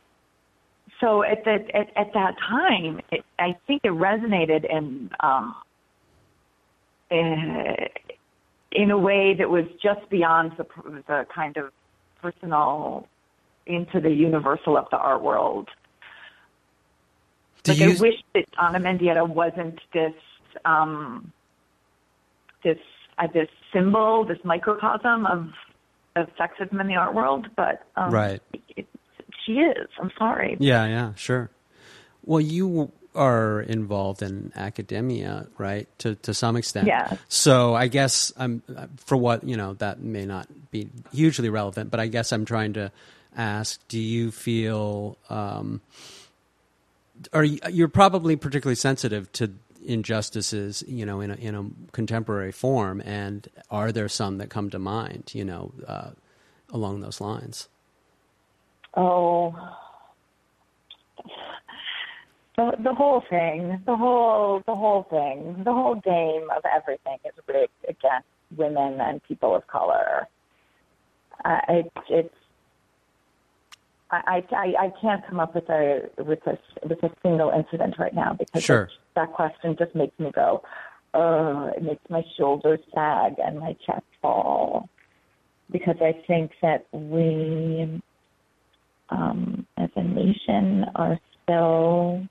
So at that at, at that time, it, I think it resonated in um, in, in a way that was just beyond the, the kind of personal into the universal of the art world. Do like you... I wish that Ana Mendieta wasn't this um, this uh, this symbol, this microcosm of of sexism in the art world, but um, right. it, she is. I'm sorry. Yeah, yeah, sure. Well, you are involved in academia, right? To to some extent. Yeah. So I guess I'm for what you know that may not be hugely relevant, but I guess I'm trying to ask, do you feel, um, are you, you're probably particularly sensitive to injustices, you know, in a, in a contemporary form, and are there some that come to mind, you know, uh, along those lines? Oh, the the whole thing, the whole the whole thing, the whole game of everything is rigged against women and people of color. Uh, it, it's I, I I can't come up with a with a with a single incident right now because sure. that question just makes me go, oh, it makes my shoulders sag and my chest fall, because I think that we, um, as a nation, are still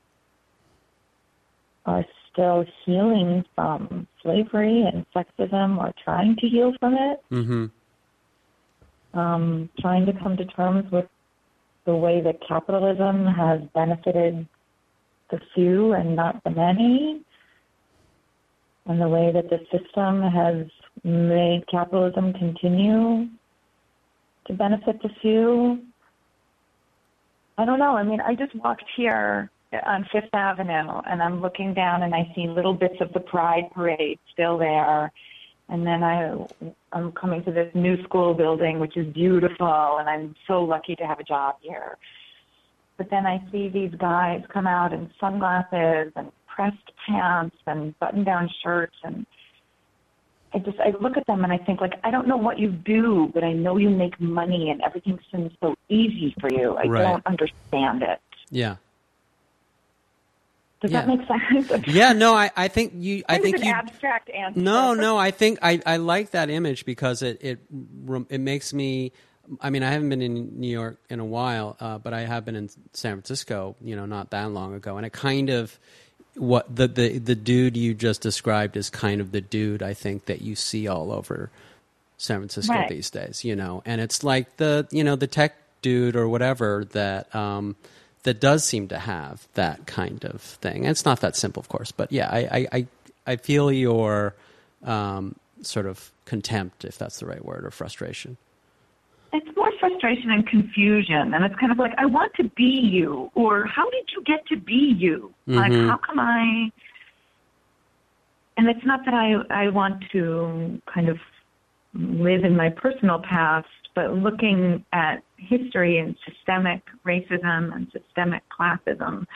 are still healing from slavery and sexism, or trying to heal from it. Mm-hmm. Um, trying to come to terms with the way that capitalism has benefited the few and not the many, and the way that the system has made capitalism continue to benefit the few. I don't know. I mean, I just walked here on Fifth Avenue, and I'm looking down, and I see little bits of the Pride Parade still there. And then I, I'm coming to this new school building, which is beautiful, and I'm so lucky to have a job here. But then I see these guys come out in sunglasses and pressed pants and button-down shirts, and I just, I look at them and I think, like, I don't know what you do, but I know you make money and everything seems so easy for you. I right. don't understand it. Yeah. Does yeah. that make sense? Yeah, no, I, I think you. I think it's an you. Abstract answer. No, no, I think I, I like that image because it it it makes me. I mean, I haven't been in New York in a while, uh, but I have been in San Francisco. You know, not that long ago, and it kind of what the the the dude you just described is kind of the dude I think that you see all over San Francisco right. these days. You know, and it's like the you know the tech dude or whatever that. Um, that does seem to have that kind of thing. And it's not that simple, of course, but yeah, I I, I feel your um, sort of contempt, if that's the right word, or frustration. It's more frustration and confusion, and it's kind of like, I want to be you, or how did you get to be you? Mm-hmm. Like, how come I... And it's not that I, I want to kind of live in my personal past, but looking at history and systemic racism and systemic classism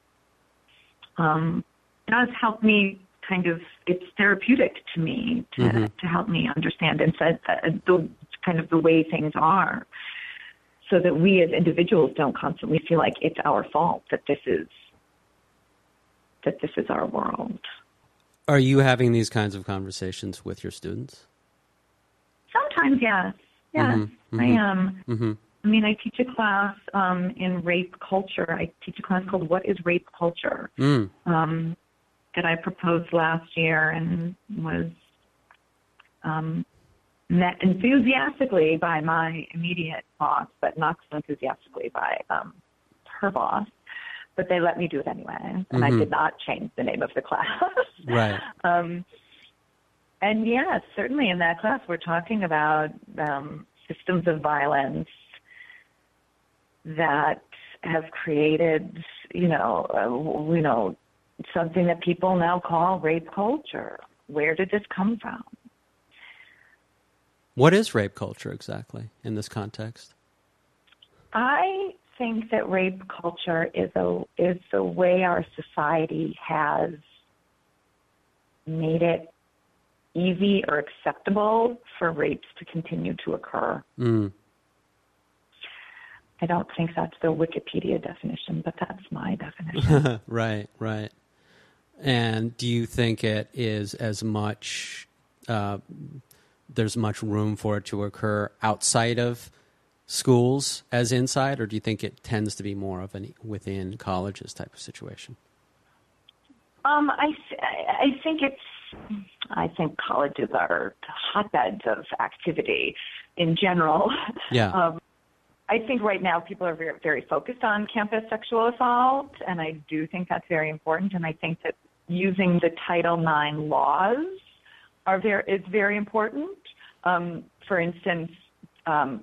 um, does help me kind of, it's therapeutic to me to, mm-hmm. to help me understand and set, uh, the kind of the way things are, so that we as individuals don't constantly feel like it's our fault that this is, that this is our world. Are you having these kinds of conversations with your students? Sometimes, yes. Yes, mm-hmm, mm-hmm, I am. Mm-hmm. I mean, I teach a class um, in rape culture. I teach a class called What is Rape Culture mm. um, that I proposed last year and was um, met enthusiastically by my immediate boss, but not so enthusiastically by um, her boss. But they let me do it anyway, and mm-hmm. I did not change the name of the class. Right. um, And yes, certainly in that class, we're talking about um, systems of violence that have created, you know, uh, you know, something that people now call rape culture. Where did this come from? What is rape culture exactly in this context? I think that rape culture is a is the way our society has made it easy or acceptable for rapes to continue to occur. Mm. I don't think that's the Wikipedia definition, but that's my definition. Right, right. And do you think it is as much, uh, there's much room for it to occur outside of schools as inside, or do you think it tends to be more of an within colleges type of situation? Um, I, I think it's, I think colleges are hotbeds of activity in general. Yeah. Um, I think right now people are very, very focused on campus sexual assault, and I do think that's very important. And I think that using the Title nine laws are very is very important. Um, for instance, um,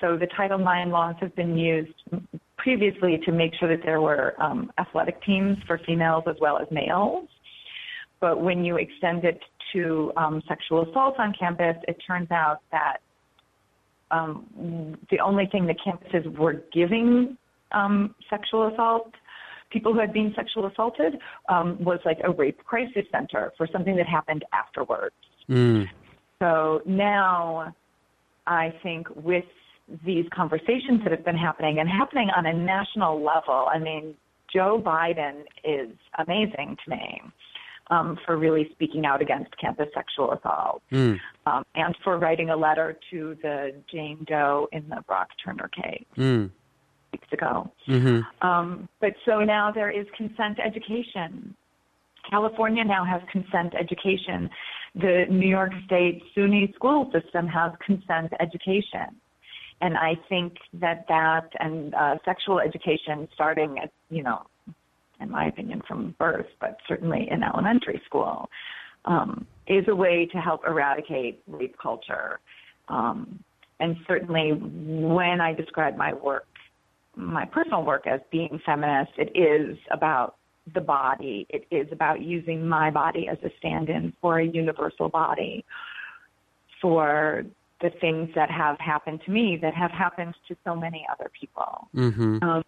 so the Title nine laws have been used previously to make sure that there were um, athletic teams for females as well as males. But when you extend it to um, sexual assault on campus, it turns out that um, the only thing the campuses were giving um, sexual assault, people who had been sexual assaulted, um, was like a rape crisis center for something that happened afterwards. Mm. So now I think with these conversations that have been happening and happening on a national level, I mean, Joe Biden is amazing to me um, for really speaking out against campus sexual assault mm. um, and for writing a letter to the Jane Doe in the Brock Turner case Mm. weeks ago. Mm-hmm. Um, but so now there is consent education. California now has consent education. The New York State SUNY school system has consent education. And I think that that and uh, sexual education starting at, you know, in my opinion, from birth, but certainly in elementary school, um, is a way to help eradicate rape culture. Um, and certainly when I describe my work, my personal work as being feminist, it is about the body. It is about using my body as a stand-in for a universal body, for the things that have happened to me that have happened to so many other people. Mm-hmm. Um,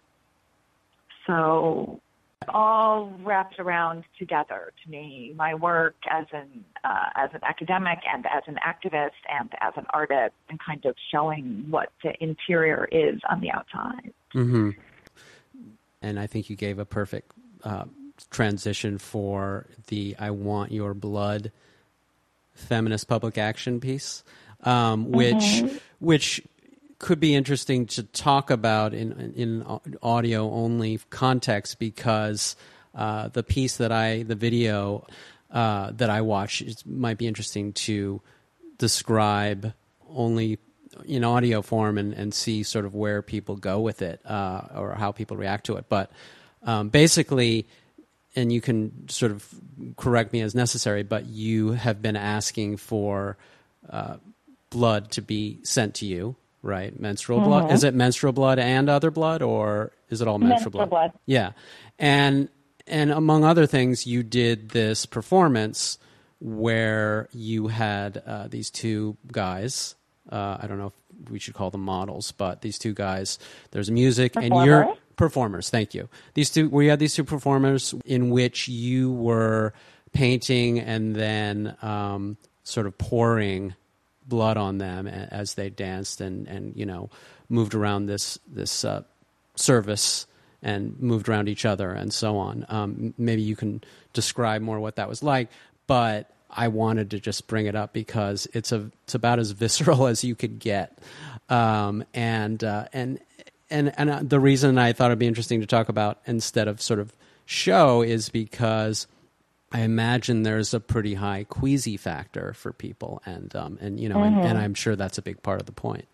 so all wrapped around together to me, my work as an uh, as an academic and as an activist and as an artist, and kind of showing what the interior is on the outside. Mm-hmm. And I think you gave a perfect uh, transition for the I Want Your Blood feminist public action piece, um, which mm-hmm. which could be interesting to talk about in in audio only context, because uh, the piece that I the video uh, that I watched, it might be interesting to describe only in audio form and, and see sort of where people go with it uh, or how people react to it. But um, basically, and you can sort of correct me as necessary, but you have been asking for uh, blood to be sent to you, right? Menstrual mm-hmm. blood. Is it menstrual blood and other blood, or is it all menstrual, menstrual blood? blood? Yeah. And and among other things, you did this performance where you had uh, these two guys. Uh, I don't know if we should call them models, but these two guys, there's music Performer. and you're performers. Thank you. These two, we had these two performers in which you were painting and then um, sort of pouring blood on them as they danced and, and you know, moved around this, this uh, service and moved around each other and so on. Um, maybe you can describe more what that was like, but I wanted to just bring it up because it's a it's about as visceral as you could get, um, and uh, and and and the reason I thought it'd be interesting to talk about instead of sort of show is because I imagine there's a pretty high queasy factor for people, and um, and you know, mm-hmm. and, and I'm sure that's a big part of the point.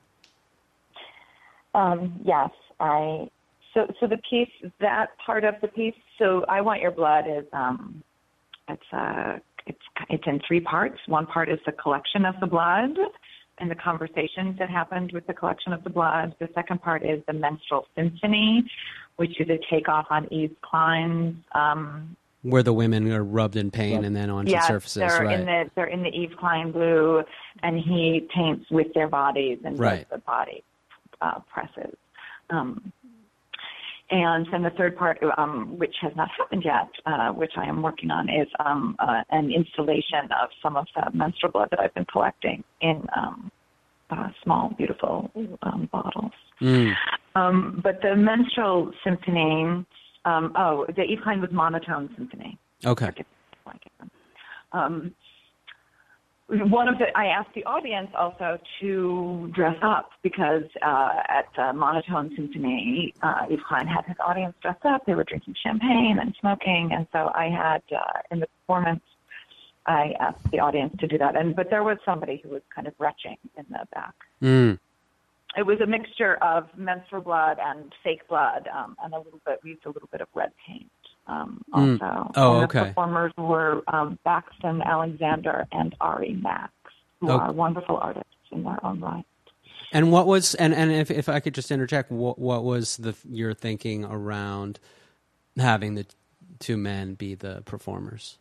Um, yes, I. So so the piece, that part of the piece. So I Want Your Blood is um, it's a. It's it's in three parts. One part is the collection of the blood and the conversations that happened with the collection of the blood. The second part is the menstrual symphony, which is a takeoff on Eve Klein's. Um, Where the women are rubbed in pain and then onto yes, surfaces, they're right? in the they're in the Eve Klein blue, and he paints with their bodies and right. does the body uh, presses. Um, And then the third part, um, which has not happened yet, uh, which I am working on, is um, uh, an installation of some of the menstrual blood that I've been collecting in um, uh, small, beautiful um, bottles. Mm. Um, but the menstrual symphony, um, oh, the Eve Klein was monotone symphony. Okay. Um, One of the, I asked the audience also to dress up because uh, at the Monotone Symphony, uh, Eve Klein had his audience dress up. They were drinking champagne and smoking, and so I had uh, in the performance, I asked the audience to do that. And but there was somebody who was kind of retching in the back. Mm. It was a mixture of menstrual blood and fake blood, um, and a little bit. We used a little bit of red paint. Um, also, mm. oh, and the okay. performers were um, Baxton Alexander and Ari Max, who oh. are wonderful artists in their own right. And what was, and, and if, if I could just interject, what, what was the your thinking around having the two men be the performers?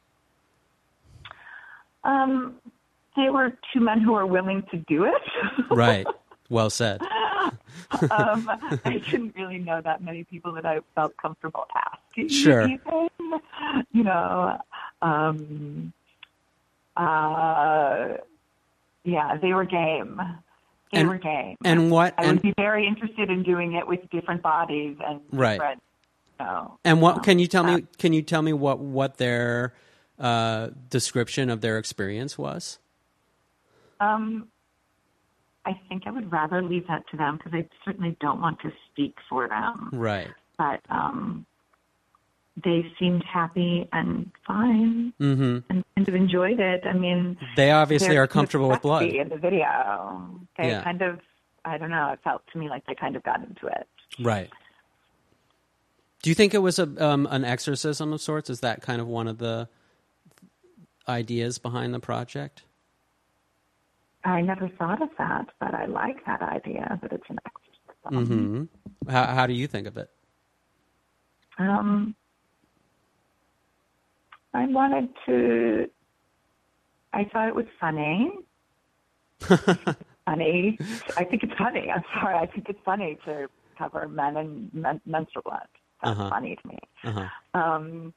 Um, they were two men who were willing to do it. Right. Well said. um, I didn't really know that many people that I felt comfortable asking. Sure. Anything. You know, um, uh, yeah, they were game. They and, were game. And what? I and, would be very interested in doing it with different bodies and right. different. You know, and what? Um, can you tell uh, me? Can you tell me what what their uh, description of their experience was? Um. I think I would rather leave that to them because I certainly don't want to speak for them. Right. But um, they seemed happy and fine mm-hmm. and kind of enjoyed it. I mean, they obviously are comfortable with blood. In the video, they yeah. kind of, I don't know, it felt to me like they kind of got into it. Right. Do you think it was a um, an exorcism of sorts? Is that kind of one of the ideas behind the project? I never thought of that, but I like that idea that it's an Mm-hmm. exorcism. How, how do you think of it? Um, I wanted to. I thought it was funny. funny. I think it's funny. I'm sorry. I think it's funny to cover men and men, menstrual blood. That's uh-huh. funny to me. Uh-huh. Um,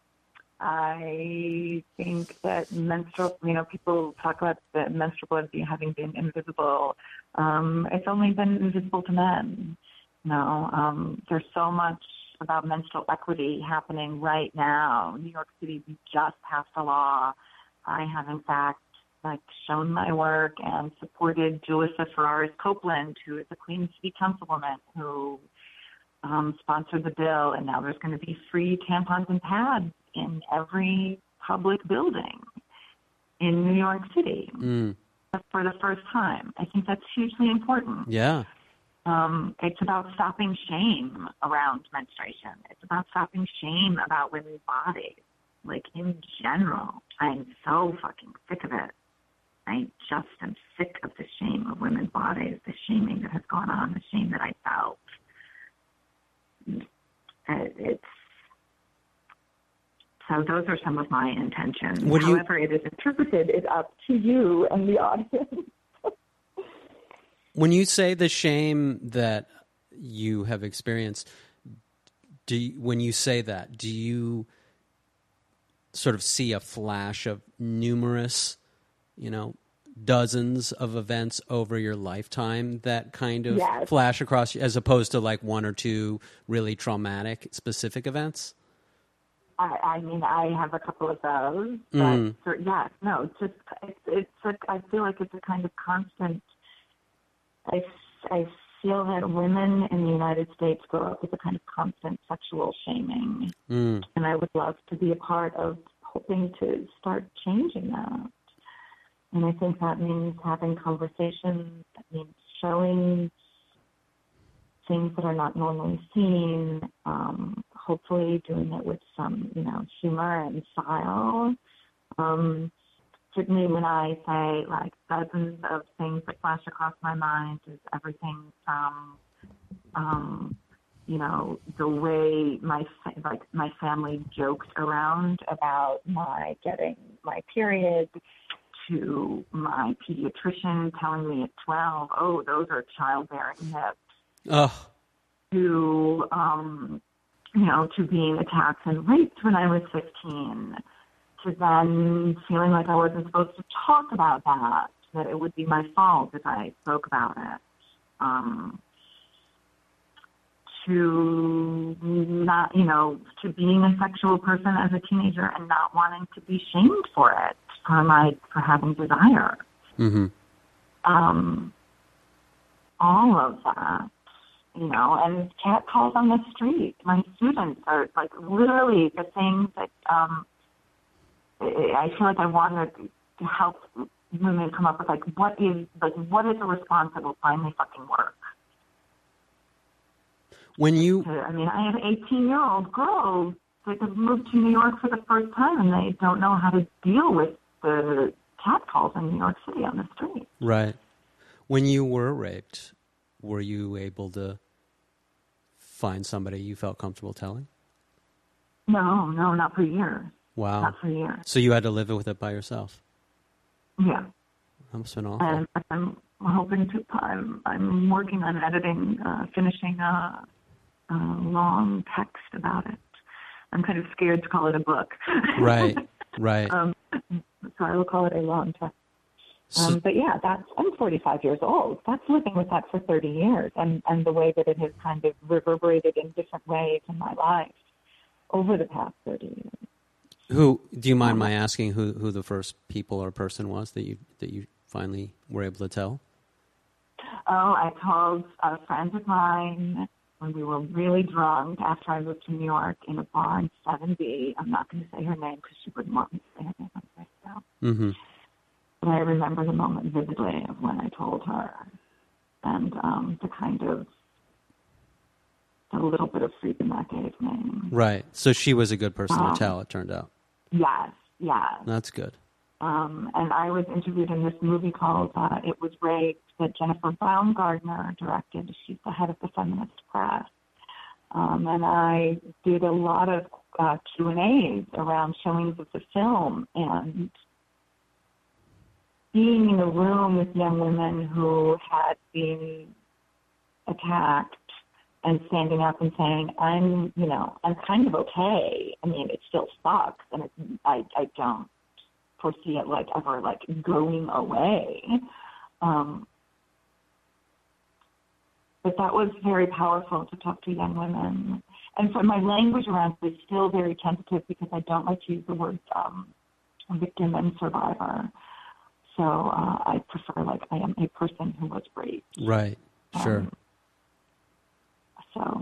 I think that menstrual, you know, people talk about the menstrual blood being, having been invisible. Um, it's only been invisible to men. You know, um, there's so much about menstrual equity happening right now. New York City just passed a law. I have, in fact, like shown my work and supported Julissa Ferraris Copeland, who is a Queens City Councilwoman who um, sponsored the bill, and now there's going to be free tampons and pads in every public building in New York City mm. for the first time. I think that's hugely important. Yeah. Um, it's about stopping shame around menstruation. It's about stopping shame about women's bodies. Like, in general, I'm so fucking sick of it. I just am sick of the shame of women's bodies, the shaming that has gone on, the shame that I felt. It's So those are some of my intentions. Would you, However it is interpreted is up to you and the audience. When you say the shame that you have experienced, do you, when you say that, do you sort of see a flash of numerous, you know, dozens of events over your lifetime that kind of yes. flash across you, as opposed to like one or two really traumatic specific events? I, I mean, I have a couple of those, but Mm. for, yes, no, it's just, it's, it's a, I feel like it's a kind of constant, I, I feel that women in the United States grow up with a kind of constant sexual shaming, Mm. and I would love to be a part of hoping to start changing that. And I think that means having conversations, that means showing things that are not normally seen, um, hopefully doing it with some, you know, humor and style. Um, certainly when I say, like, dozens of things that flash across my mind is everything from, um, you know, the way my, like, my family joked around about my getting my period, to my pediatrician telling me at twelve, oh, those are childbearing hips. Ugh. To, um, you know, to being attacked and raped when I was fifteen, to then feeling like I wasn't supposed to talk about that, that it would be my fault if I spoke about it, um, to not, you know, to being a sexual person as a teenager and not wanting to be shamed for it, for my, for having desire. Mm-hmm. Um, all of that. You know, and cat calls on the street. My students are, like, literally the things that um, I feel like I wanted to help women come up with, like, what is, like, what is a response that will finally fucking work? When you... I mean, I have eighteen-year-old girls that have moved to New York for the first time, and they don't know how to deal with the cat calls in New York City on the street. Right. When you were raped, were you able to find somebody you felt comfortable telling? No, no, not for years. Wow. Not for years. So you had to live with it by yourself? Yeah. That must have been awful. And I'm hoping to, I'm, I'm working on editing, uh, finishing a, a long text about it. I'm kind of scared to call it a book. Right, right. um, so I will call it a long text. So, Um, but yeah, that's, I'm forty-five years old. That's living with that for thirty years, and, and the way that it has kind of reverberated in different ways in my life over the past thirty years. who do you mind um, my asking who, who the first people or person was that you that you finally were able to tell? Oh, I told a friend of mine when we were really drunk after I moved to New York in a bar in seven B. I'm not going to say her name because she wouldn't want me to say her name on the radio. Mm-hmm. But I remember the moment vividly of when I told her, and um, the kind of the little bit of freedom that gave me. Right. So she was a good person um, to tell, it turned out. Yes, yes. That's good. Um, and I was interviewed in this movie called uh, It Was Raped that Jennifer Baumgardner directed. She's the head of the Feminist Press. Um, and I did a lot of uh, Q and A's around showings of the film, and being in a room with young women who had been attacked and standing up and saying, I'm, you know, I'm kind of okay. I mean, it still sucks, and it, I, I don't foresee it, like, ever, like, going away. Um, but that was very powerful to talk to young women. And so my language around it is still very tentative because I don't like to use the words um, victim and survivor. So uh, I prefer, like, I am a person who was raped. Right, sure. Um, so.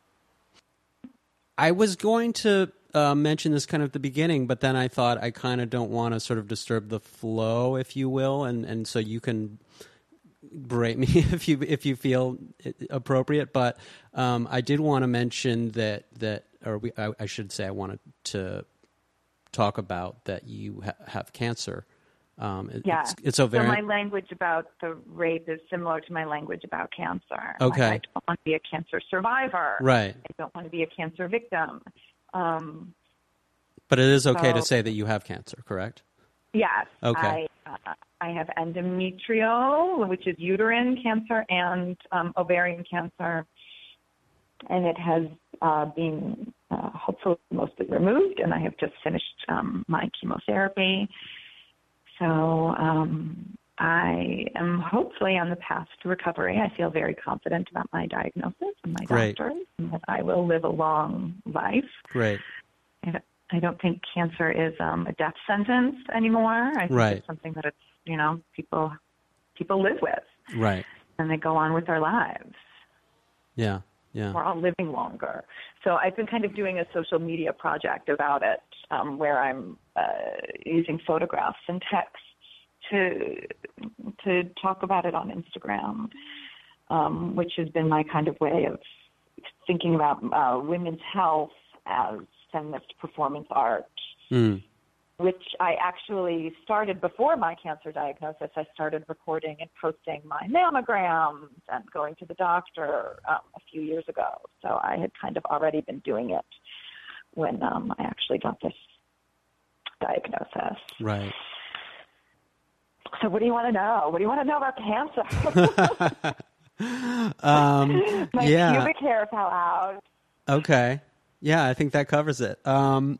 I was going to uh, mention this kind of at the beginning, but then I thought I kind of don't want to sort of disturb the flow, if you will, and, and so you can berate me if you if you feel appropriate. But um, I did want to mention that, that or we, I, I should say I wanted to talk about that you ha- have cancer. Um, it, yeah. It's, it's a very... So my language about the rape is similar to my language about cancer. Okay. Like, I don't want to be a cancer survivor. Right. I don't want to be a cancer victim. Um, but it is okay so, to say that you have cancer, correct? Yes. Okay. I, uh, I have endometrial, which is uterine cancer, and um, ovarian cancer. And it has uh, been uh, hopefully mostly removed, and I have just finished um, my chemotherapy. So um, I am hopefully on the path to recovery. I feel very confident about my diagnosis and my Great. doctors, and that I will live a long life. Great. I, I don't think cancer is um, a death sentence anymore. I think right. it's something that it's, you know, people people live with. Right. And they go on with their lives. Yeah. Yeah. We're all living longer. So I've been kind of doing a social media project about it, um, where I'm uh, using photographs and text to to talk about it on Instagram, um, which has been my kind of way of thinking about uh, women's health as feminist performance art. Mm. Which I actually started before my cancer diagnosis. I started recording and posting my mammograms and going to the doctor um, a few years ago. So I had kind of already been doing it when um, I actually got this diagnosis. Right. So what do you want to know? What do you want to know about cancer? um, my yeah. pubic hair fell out. Okay. Yeah, I think that covers it. Um,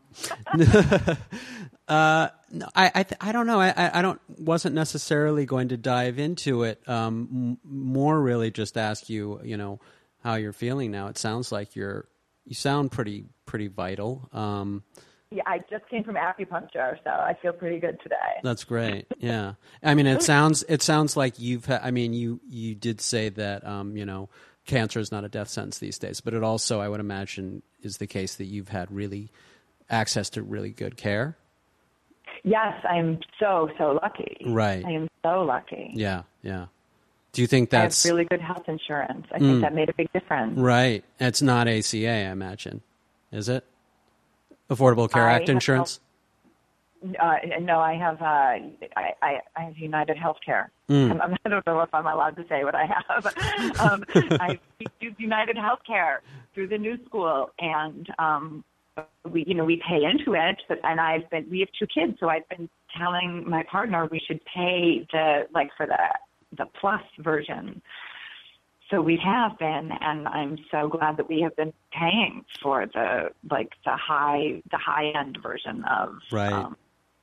uh, no, I I, th- I don't know. I I don't wasn't necessarily going to dive into it. Um, m- more really just ask you, you know, how you're feeling now. It sounds like you're you sound pretty pretty vital. Um, yeah, I just came from acupuncture, so I feel pretty good today. That's great. Yeah, I mean, it sounds it sounds like you've. Ha- I mean, you you did say that. Um, you know. Cancer is not a death sentence these days, but it also, I would imagine, is the case that you've had really access to really good care. Yes, I am so, so lucky. Right. I am so lucky. Yeah, yeah. Do you think that's... I have really good health insurance. I mm, think that made a big difference. Right. It's not A C A, I imagine. Is it? Affordable Care I Act insurance? Health, Uh, no, I have uh, I, I, I have United Healthcare. Mm. I'm, I don't know if I'm allowed to say what I have. um, I use United Healthcare through the New School, and um, we, you know, we pay into it. But, and I've been, we have two kids, so I've been telling my partner we should pay the like for the the plus version. So we have been, and I'm so glad that we have been paying for the like the high the high end version of right. um,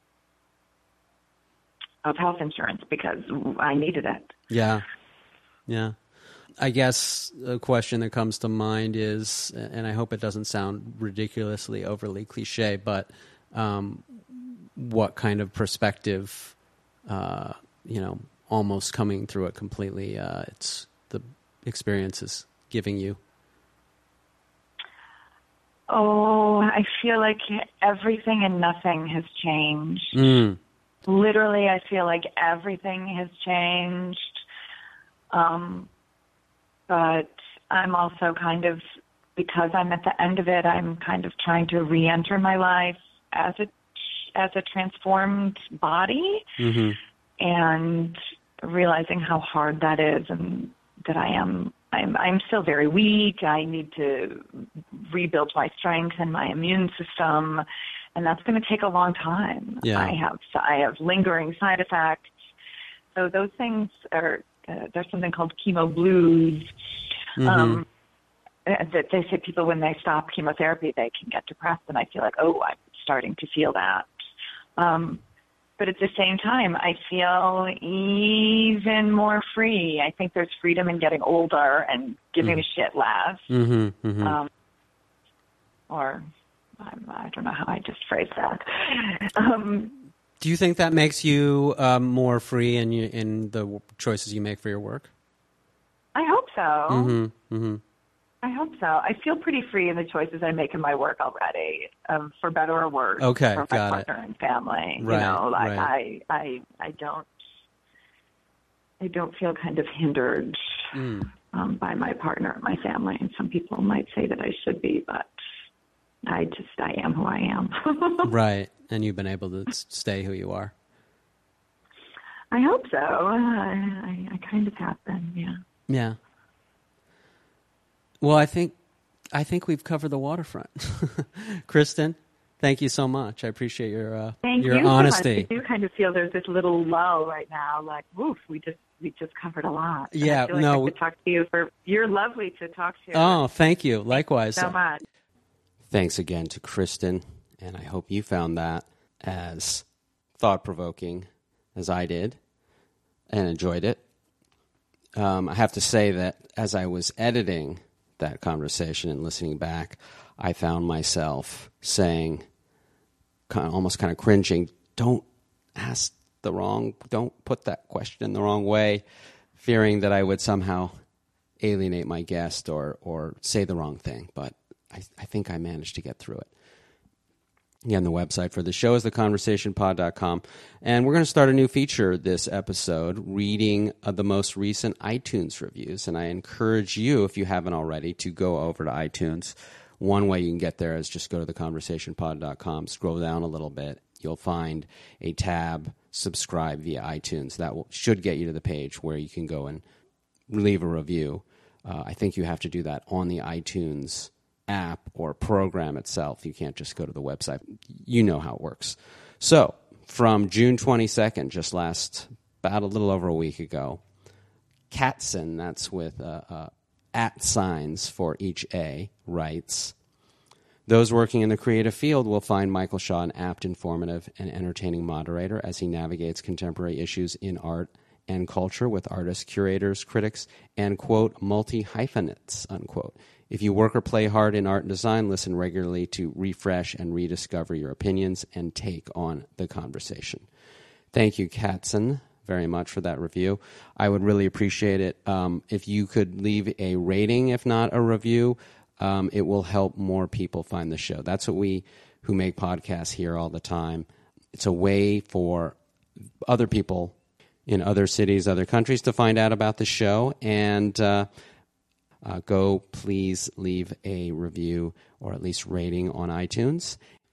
of health insurance because I needed it. Yeah, yeah. I guess a question that comes to mind is, and I hope it doesn't sound ridiculously overly cliche, but um, what kind of perspective, uh, you know, almost coming through it completely, uh, it's the experience is giving you? Oh, I feel like everything and nothing has changed. Mm. Literally, I feel like everything has changed. Um, but I'm also kind of, because I'm at the end of it, I'm kind of trying to re-enter my life as a, as a transformed body, mm-hmm. and realizing how hard that is, and that I am, I'm, I'm still very weak. I need to rebuild my strength and my immune system, and that's going to take a long time. Yeah. I have, I have lingering side effects. So those things are, uh, there's something called chemo blues. Mm-hmm. Um, that they say people, when they stop chemotherapy, they can get depressed, and I feel like, oh, I'm starting to feel that. Um, but at the same time, I feel even more free. I think there's freedom in getting older and giving mm. a shit less. Mm-hmm, mm-hmm. Um, or I'm, I don't know how I just phrased that. Um, Do you think that makes you um, more free in, you, in the choices you make for your work? I hope so. Mm-hmm, mm-hmm. I hope so. I feel pretty free in the choices I make in my work already, um, for better or worse. Okay, for my got partner it. and family. Right, you know, like right. I, I, I don't, I don't feel kind of hindered mm. um, by my partner and my family. And some people might say that I should be, but I just, I am who I am. Right, and you've been able to stay who you are. I hope so. I, I, I kind of have been, yeah. Yeah. Well, I think I think we've covered the waterfront. Kristen, thank you so much. I appreciate your uh, thank your you honesty. So much. I do kind of feel there's this little lull right now, like, woof, we just we just covered a lot. Yeah, I feel like no. I could talk to you for. You're lovely to talk to. Oh, thank you. Likewise. Thank you so much. Thanks again to Kristen, and I hope you found that as thought-provoking as I did and enjoyed it. Um, I have to say that as I was editing that conversation and listening back, I found myself saying, kind of, almost kind of cringing, don't ask the wrong, don't put that question the wrong way, fearing that I would somehow alienate my guest or, or say the wrong thing. But I, I think I managed to get through it. Again, the website for the show is the conversation pod dot com. And we're going to start a new feature this episode, reading uh, the most recent iTunes reviews. And I encourage you, if you haven't already, to go over to iTunes. One way you can get there is just go to the conversation pod dot com, scroll down a little bit. You'll find a tab, subscribe via iTunes. That will, should get you to the page where you can go and leave a review. Uh, I think you have to do that on the iTunes app or program itself. You can't just go to the website. You know how it works. So from June twenty-second, just last, about a little over a week ago, Katzen, that's with uh, uh, at signs for each A, writes, those working in the creative field will find Michael Shaw an apt, informative, and entertaining moderator as he navigates contemporary issues in art and culture with artists, curators, critics, and, quote, multi-hyphenates, unquote. If you work or play hard in art and design, listen regularly to refresh and rediscover your opinions and take on the conversation. Thank you, Katzen, very much for that review. I would really appreciate it um, if you could leave a rating, if not a review. Um, it will help more people find the show. That's what we who make podcasts hear all the time. It's a way for other people in other cities, other countries to find out about the show. And uh, uh, go please leave a review or at least rating on iTunes.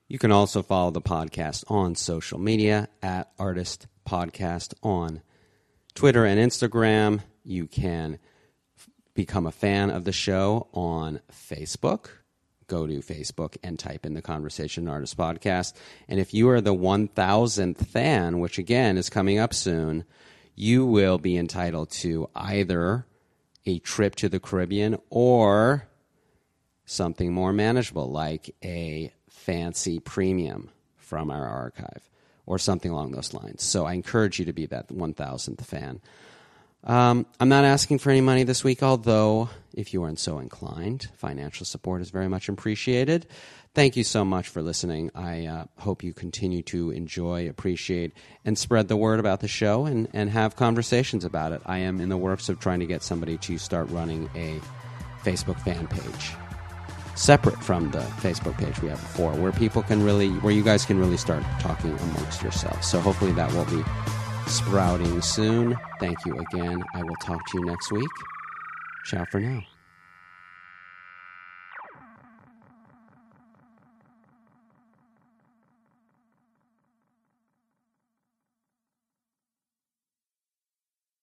You can also follow the podcast on social media at Artist Podcast on Twitter and Instagram. You can f- become a fan of the show on Facebook. Go to Facebook and type in the Conversation Artist Podcast. And if you are the one thousandth fan, which again is coming up soon, you will be entitled to either a trip to the Caribbean or something more manageable like a fancy premium from our archive or something along those lines. So I encourage you to be that one thousandth fan. Um, I'm not asking for any money this week, although if you aren't so inclined, financial support is very much appreciated. Thank you so much for listening. I uh, hope you continue to enjoy, appreciate, and spread the word about the show and, and have conversations about it. I am in the works of trying to get somebody to start running a Facebook fan page separate from the Facebook page we have before, where people can really, where you guys can really start talking amongst yourselves. So hopefully that will be sprouting soon. Thank you again. I will talk to you next week. Ciao for now.